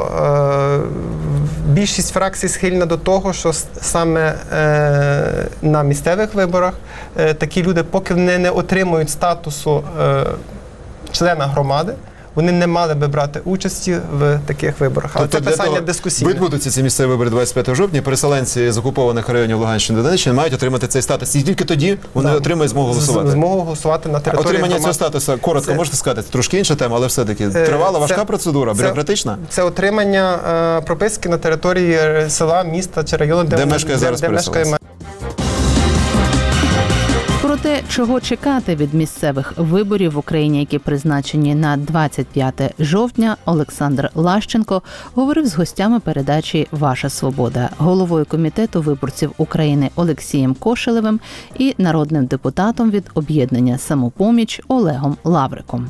S: е, більшість фракцій схильна до того, що саме е, на місцевих виборах е, такі люди, поки вони не отримують статусу е, члена громади, вони не мали би брати участі в таких виборах. Але тобто це питання дискусійне.
K: Відбудуться ці місцеві вибори двадцять п'ятого жовтня, переселенці з окупованих районів Луганщини та Донеччини мають отримати цей статус. І тільки тоді вони да. отримають змогу голосувати.
S: Змогу голосувати на території
K: Отримання
S: громад.
K: цього статусу, коротко, це... можете сказати, трошки інша тема, але все-таки тривала, важка це... процедура, бюрократична?
S: Це, це отримання е, прописки на території села, міста чи району, де,
K: де мешкає
S: де,
K: зараз
S: де мешкає.
A: Про те, чого чекати від місцевих виборів в Україні, які призначені на двадцять п'яте жовтня, Олександр Лащенко говорив з гостями передачі «Ваша свобода», головою комітету виборців України Олексієм Кошелевим і народним депутатом від об'єднання «Самопоміч» Олегом Лавриком.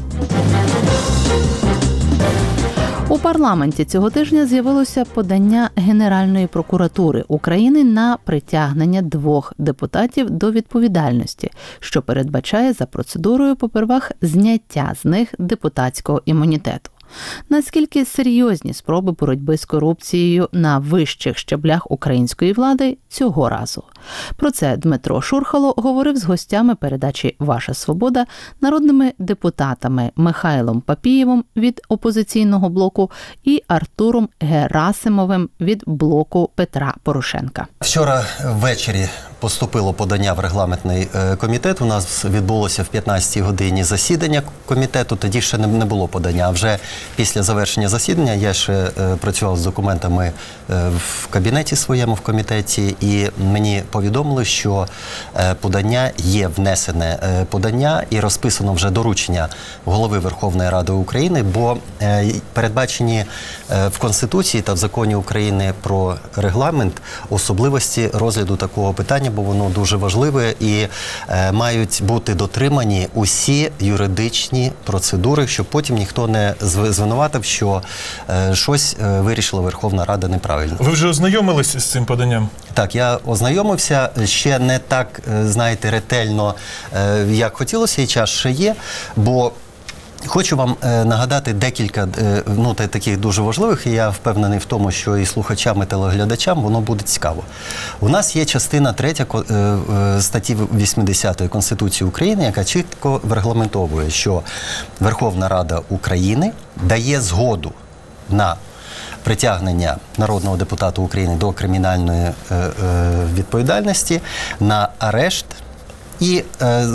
A: У парламенті цього тижня з'явилося подання Генеральної прокуратури України на притягнення двох депутатів до відповідальності, що передбачає за процедурою попервах зняття з них депутатського імунітету. Наскільки серйозні спроби боротьби з корупцією на вищих щаблях української влади цього разу? Про це Дмитро Шурхало говорив з гостями передачі «Ваша свобода», народними депутатами Михайлом Папієвим від «Опозиційного блоку» і Артуром Герасимовим від блоку Петра Порошенка.
R: Вчора ввечері поступило подання в регламентний комітет. У нас відбулося в п'ятнадцятій годині засідання комітету. Тоді ще не було подання. А вже після завершення засідання я ще працював з документами в кабінеті своєму, в комітеті, і мені повідомили, що подання є внесене подання і розписано вже доручення голови Верховної Ради України, бо передбачені в Конституції та в Законі України про регламент особливості розгляду такого питання, бо воно дуже важливе, і мають бути дотримані усі юридичні процедури, щоб потім ніхто не звинуватив, що щось вирішила Верховна Рада неправильно.
T: Ви вже ознайомились з цим поданням?
R: Так, я ознайомився, ще не так, знаєте, ретельно, як хотілося, і час ще є, бо хочу вам е, нагадати декілька е, ну, таких дуже важливих, і я впевнений в тому, що і слухачам, і телеглядачам воно буде цікаво. У нас є частина третя е, е, статті вісімдесятої Конституції України, яка чітко регламентовує, що Верховна Рада України дає згоду на притягнення народного депутата України до кримінальної е, е, відповідальності, на арешт і е, за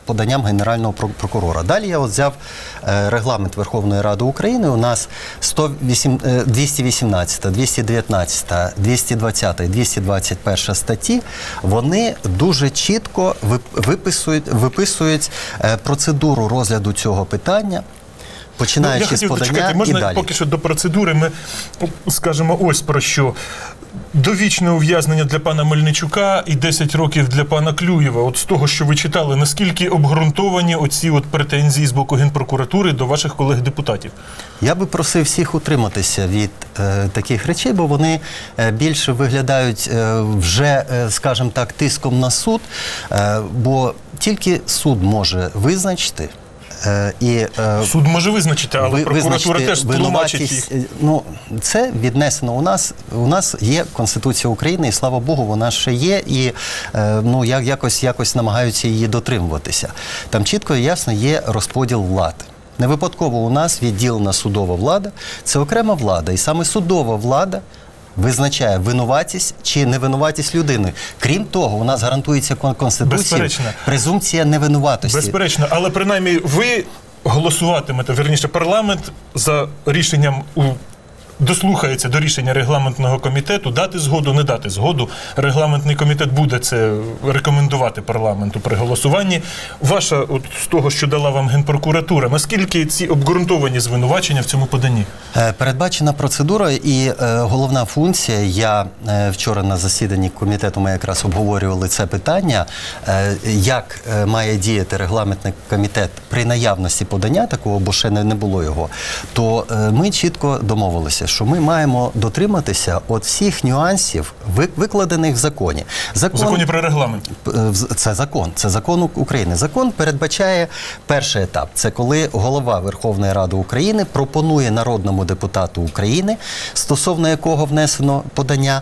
R: поданням Генерального прокурора. Далі я от взяв е, регламент Верховної Ради України. У нас двісті вісімнадцята, двісті дев'ятнадцята, двісті двадцята і двісті двадцять перша статті, вони дуже чітко виписують, виписують е, процедуру розгляду цього питання, починаючи
T: ну,
R: з подання
T: дочекати, можна
R: і далі.
T: Поки що до процедури ми скажемо ось про що. Довічне ув'язнення для пана Мельничука і десять років для пана Клюєва. От з того, що ви читали, наскільки обґрунтовані оці от претензії з боку Генпрокуратури до ваших колег-депутатів?
R: Я би просив всіх утриматися від е, таких речей, бо вони е, більше виглядають е, вже, е, скажімо так, тиском на суд, е, бо тільки суд може визначити, І, е,
T: суд може визначити, але
R: ви,
T: прокуратура теж тлумачить їх.
R: Ну, це віднесено у нас. У нас є Конституція України, і слава Богу, вона ще є, і е, ну, як, якось, якось намагаються її дотримуватися. Там чітко і ясно є розподіл влади. Не випадково у нас відділена судова влада, це окрема влада, і саме судова влада визначає винуватість чи невинуватість людини. Крім того, у нас гарантується Конституцією презумпція невинуватості.
T: Безперечно, але принаймні ви голосуватимете, вірніше, парламент за рішенням у дослухається до рішення регламентного комітету, дати згоду, не дати згоду. Регламентний комітет буде це рекомендувати парламенту при голосуванні. Ваша, от з того, що дала вам Генпрокуратура, наскільки ці обґрунтовані звинувачення в цьому поданні?
R: Передбачена процедура і е, головна функція. Я е, вчора на засіданні комітету ми якраз обговорювали це питання, е, як е, має діяти регламентний комітет при наявності подання такого, бо ще не, не було його, то е, ми чітко домовилися, що ми маємо дотриматися от всіх нюансів, викладених в законі.
T: Закон, в законі про регламент.
R: Це закон. Це закон України. Закон передбачає перший етап. Це коли голова Верховної Ради України пропонує народному депутату України, стосовно якого внесено подання,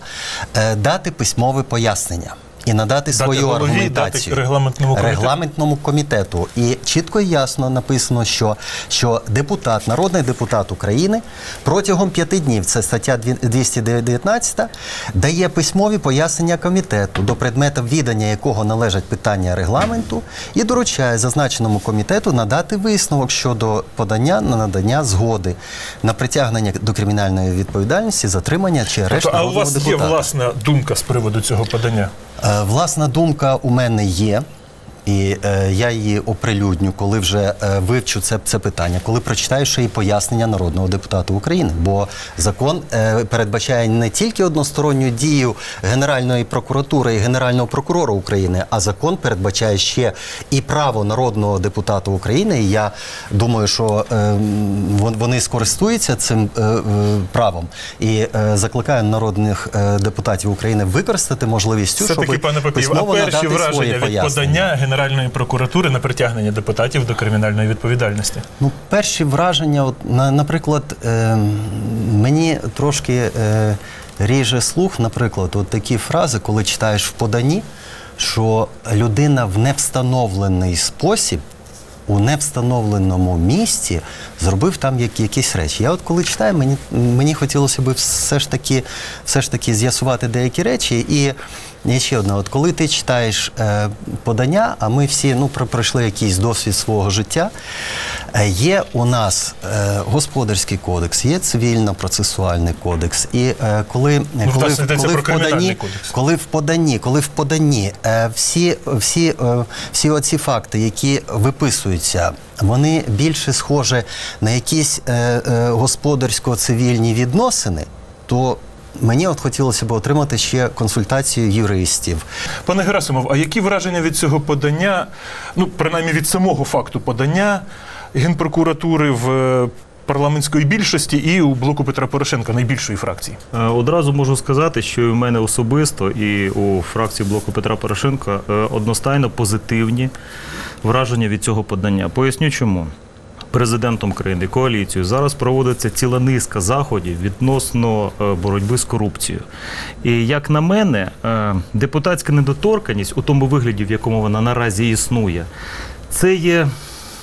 R: дати письмове пояснення. І надати свою
T: голові,
R: аргументацію
T: дати регламентному комітету.
R: регламентному комітету. І чітко і ясно написано, що, що депутат, народний депутат України протягом п'яти днів, це стаття двісті дев'ятнадцята, дає письмові пояснення комітету, до предмета відання якого належать питання регламенту, і доручає зазначеному комітету надати висновок щодо подання на надання згоди на притягнення до кримінальної відповідальності, затримання чи арешт
T: тобто,
R: народного депутата.
T: А у вас є власна думка з приводу цього подання?
R: Власна думка у мене є, і е, я її оприлюдню, коли вже е, вивчу це, це питання, коли прочитаю ще і пояснення народного депутата України. Бо закон е, передбачає не тільки односторонню дію Генеральної прокуратури і Генерального прокурора України, а закон передбачає ще і право народного депутата України. І я думаю, що е, вони скористуються цим е, е, правом. І е, закликаю народних е, депутатів України використати можливість, щоб
T: Все-таки, пане Папієв, а перші враження від подання Генеральної прокуратури на притягнення депутатів до кримінальної відповідальності?
R: Ну, перші враження, от, на, наприклад, е, мені трошки е, ріже слух, наприклад, от такі фрази, коли читаєш в поданні, що людина в невстановлений спосіб, у невстановленому місці зробив там якісь речі. Я от коли читаю, мені, мені хотілося б все ж таки, все ж таки з'ясувати деякі речі. І І ще одне, от коли ти читаєш е, подання, а ми всі ну, пройшли якийсь досвід свого життя, е, є у нас е, господарський кодекс, є цивільно-процесуальний кодекс. І е, коли,
T: ну,
R: коли,
T: коли,
R: коли, в поданні, коли в поданні, коли в поданні е, всі, всі, е, всі оці факти, які виписуються, вони більше схожі на якісь е, е, господарсько-цивільні відносини, то мені от хотілося б отримати ще консультацію юристів.
T: Пане Герасимов, а які враження від цього подання, ну, принаймні від самого факту подання Генпрокуратури в парламентської більшості і у блоку Петра Порошенка, найбільшої фракції?
U: Одразу можу сказати, що і в мене особисто, і у фракції блоку Петра Порошенка одностайно позитивні враження від цього подання. Поясню чому. Президентом країни, коаліцією зараз проводиться ціла низка заходів відносно боротьби з корупцією. І, як на мене, депутатська недоторканність у тому вигляді, в якому вона наразі існує, це є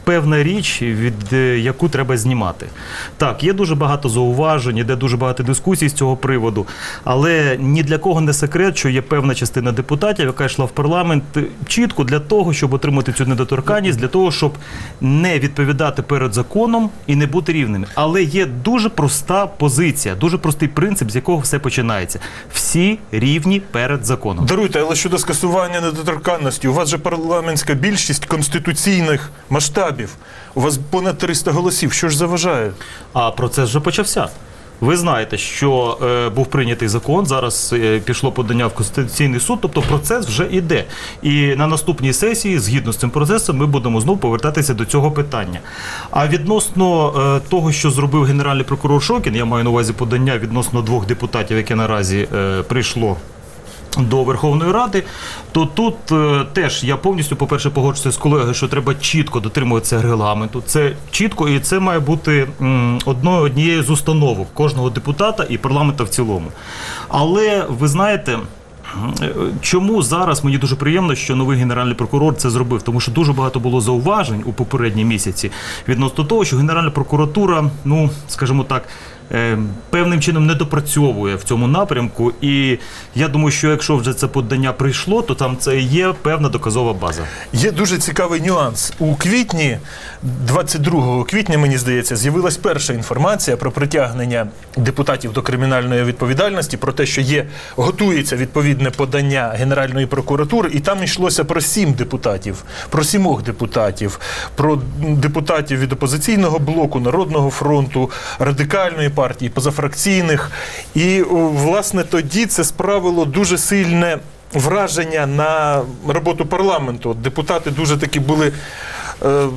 U: певна річ, від яку треба знімати. Так, є дуже багато зауважень, іде дуже багато дискусій з цього приводу, але ні для кого не секрет, що є певна частина депутатів, яка йшла в парламент чітко для того, щоб отримати цю недоторканність, для того, щоб не відповідати перед законом і не бути рівними. Але є дуже проста позиція, дуже простий принцип, з якого все починається. Всі рівні перед законом.
T: Даруйте, але щодо скасування недоторканності, у вас же парламентська більшість конституційних масштабів. У вас понад триста голосів. Що ж заважає?
U: А процес вже почався. Ви знаєте, що е, був прийнятий закон, зараз е, пішло подання в Конституційний суд, тобто процес вже йде. І на наступній сесії, згідно з цим процесом, ми будемо знову повертатися до цього питання. А відносно е, того, що зробив генеральний прокурор Шокін, я маю на увазі подання відносно двох депутатів, яке наразі е, прийшло до Верховної Ради, то тут е, теж я повністю, по-перше, погоджуюся з колегою, що треба чітко дотримуватися регламенту. Це чітко, і це має бути м, одною, однією з установок кожного депутата і парламенту в цілому. Але, ви знаєте, чому зараз мені дуже приємно, що новий генеральний прокурор це зробив? Тому що дуже багато було зауважень у попередні місяці відносно того, що Генеральна прокуратура, ну, скажімо так, певним чином не допрацьовує в цьому напрямку, і я думаю, що якщо вже це подання прийшло, то там це є певна доказова база.
T: Є дуже цікавий нюанс. У квітні, двадцять другого квітня, мені здається, з'явилась перша інформація про притягнення депутатів до кримінальної відповідальності, про те, що є, готується відповідне подання Генеральної прокуратури, і там йшлося про сім депутатів, про сімох депутатів, про депутатів від опозиційного блоку, Народного фронту, Радикальної партії, позафракційних. І, власне, тоді це справило дуже сильне враження на роботу парламенту. Депутати дуже такі були... Е,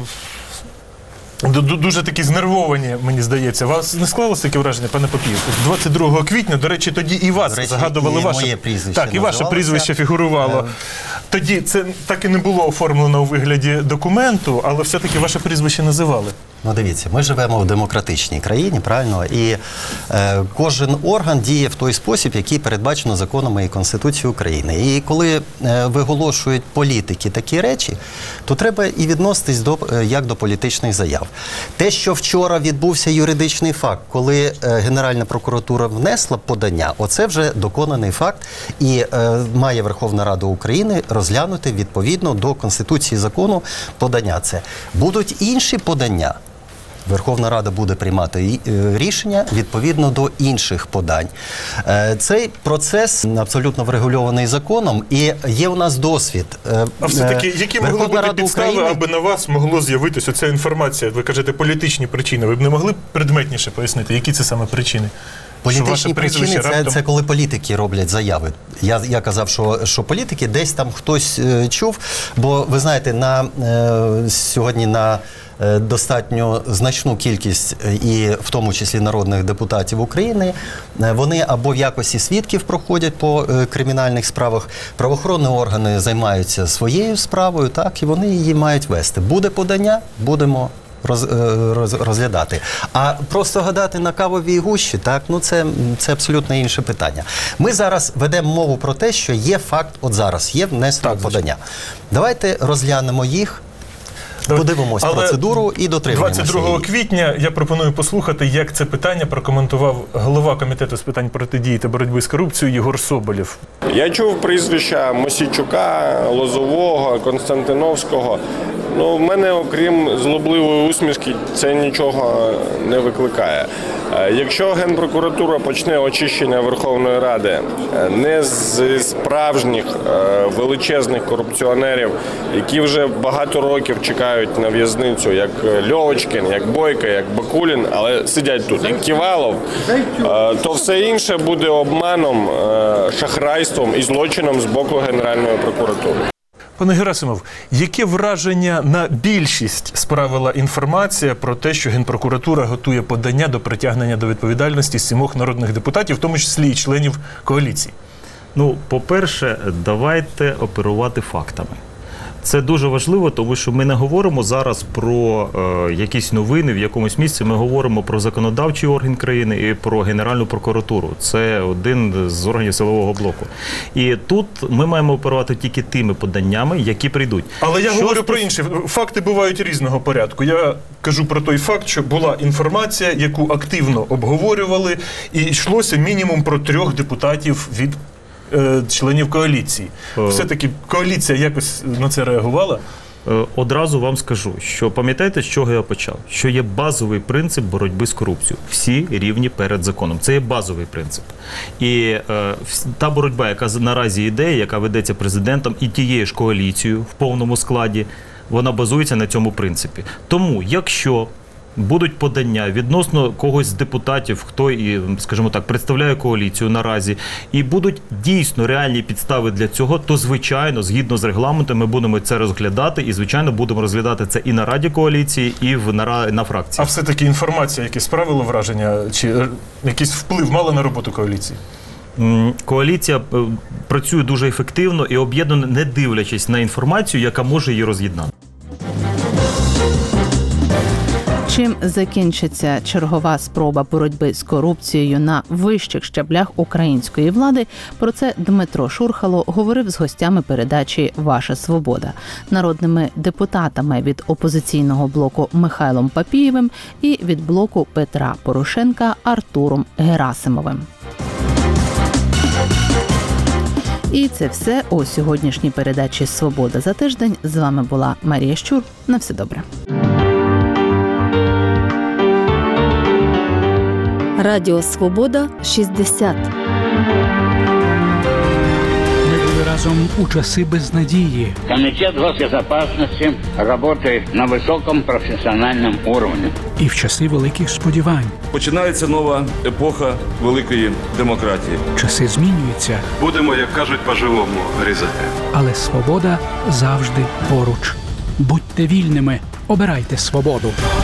T: Дуже такі знервовані, мені здається. Вас не склалося таке враження, пане Папієв? двадцять другого квітня, до речі, тоді і вас речі, згадували, і ваше моє прізвище. Так, і ваше прізвище фігурувало. Тоді це так і не було оформлено у вигляді документу, але все-таки ваше прізвище називали.
R: Ну, дивіться, ми живемо в демократичній країні, правильно? І е, кожен орган діє в той спосіб, який передбачено законами і Конституцією України. І коли е, виголошують політики такі речі, то треба і відноситись до, е, як до політичних заяв. Те, що вчора відбувся юридичний факт, коли е, Генеральна прокуратура внесла подання, оце вже доконаний факт, і е, має Верховна Рада України розглянути відповідно до Конституції, закону подання це. Будуть інші подання. Верховна Рада буде приймати рішення відповідно до інших подань. Цей процес абсолютно врегульований законом, і є у нас досвід.
T: А все-таки, які могли бути підстави, України... аби на вас могло з'явитися ця інформація? Ви кажете, політичні причини. Ви б не могли предметніше пояснити, які це саме причини?
R: Політичні причини це, раптом... це коли політики роблять заяви. Я, я казав, що, що політики десь там хтось е, чув, бо ви знаєте, на, е, сьогодні на е, достатньо значну кількість, е, і в тому числі народних депутатів України, е, вони або в якості свідків проходять по е, кримінальних справах, правоохоронні органи займаються своєю справою, так, і вони її мають вести. Буде подання, будемо Роз, роз, розглядати. А просто гадати на кавовій гущі, так, ну це, це абсолютно інше питання. Ми зараз ведемо мову про те, що є факт, от зараз є внесено подання. Давайте розглянемо їх, подивимось Але процедуру і дотримуємося.
T: двадцять другого квітня я пропоную послухати, як це питання прокоментував голова Комітету з питань протидії та боротьби з корупцією Єгор Соболєв.
F: Я чув прізвища Мосійчука, Лозового, Константиновського. Ну, в мене, окрім злобливої усмішки, це нічого не викликає. Якщо Генпрокуратура почне очищення Верховної Ради не з справжніх величезних корупціонерів, які вже багато років чекають на в'язницю, як Льовочкін, як Бойко, як Бакулін, але сидять тут, як Ківалов, то все інше буде обманом, шахрайством і злочином з боку Генеральної прокуратури.
T: Пане Герасимов, яке враження на більшість справила інформація про те, що Генпрокуратура готує подання до притягнення до відповідальності сімох народних депутатів, в тому числі і членів коаліції?
U: Ну, по-перше, давайте оперувати фактами. Це дуже важливо, тому що ми не говоримо зараз про е, якісь новини в якомусь місці, ми говоримо про законодавчий орган країни і про Генеральну прокуратуру. Це один з органів силового блоку. І тут ми маємо оперувати тільки тими поданнями, які прийдуть.
T: Але я
U: Що
T: говорю
U: стос...
T: про інше. Факти бувають різного порядку. Я кажу про той факт, що була інформація, яку активно обговорювали, і йшлося мінімум про трьох депутатів від е, членів коаліції.
U: Е...
T: Все-таки коаліція якось на це реагувала?
U: Одразу вам скажу, що пам'ятаєте, з чого я почав? Що є базовий принцип боротьби з корупцією. Всі рівні перед законом. Це є базовий принцип. І е, та боротьба, яка наразі йде, яка ведеться президентом і тією ж коаліцією в повному складі, вона базується на цьому принципі. Тому, якщо будуть подання відносно когось з депутатів, хто, і, скажімо так, представляє коаліцію наразі, і будуть дійсно реальні підстави для цього, то, звичайно, згідно з регламентом, ми будемо це розглядати, і, звичайно, будемо розглядати це і на Раді коаліції, і в, на, на фракції.
T: А все-таки інформація якесь справила враження, чи якийсь вплив мала на роботу коаліції?
U: Коаліція працює дуже ефективно і об'єднано, не дивлячись на інформацію, яка може її роз'єднати.
A: Чим закінчиться чергова спроба боротьби з корупцією на вищих щаблях української влади, про це Дмитро Шурхало говорив з гостями передачі «Ваша свобода», народними депутатами від опозиційного блоку Михайлом Папієвим і від блоку Петра Порошенка Артуром Герасимовим. І це все у сьогоднішній передачі «Свобода за тиждень». З вами була Марія Щур. На все добре.
G: Радіо «Свобода» шістдесят.
V: Ми були разом у часи безнадії.
W: Комитет госбезопасности работает на высоком профессиональном уровне.
V: І в часи великих сподівань.
X: Починається нова епоха великої демократії.
V: Часи змінюються.
X: Будемо, як кажуть, по-живому різати.
V: Але свобода завжди поруч. Будьте вільними, обирайте свободу.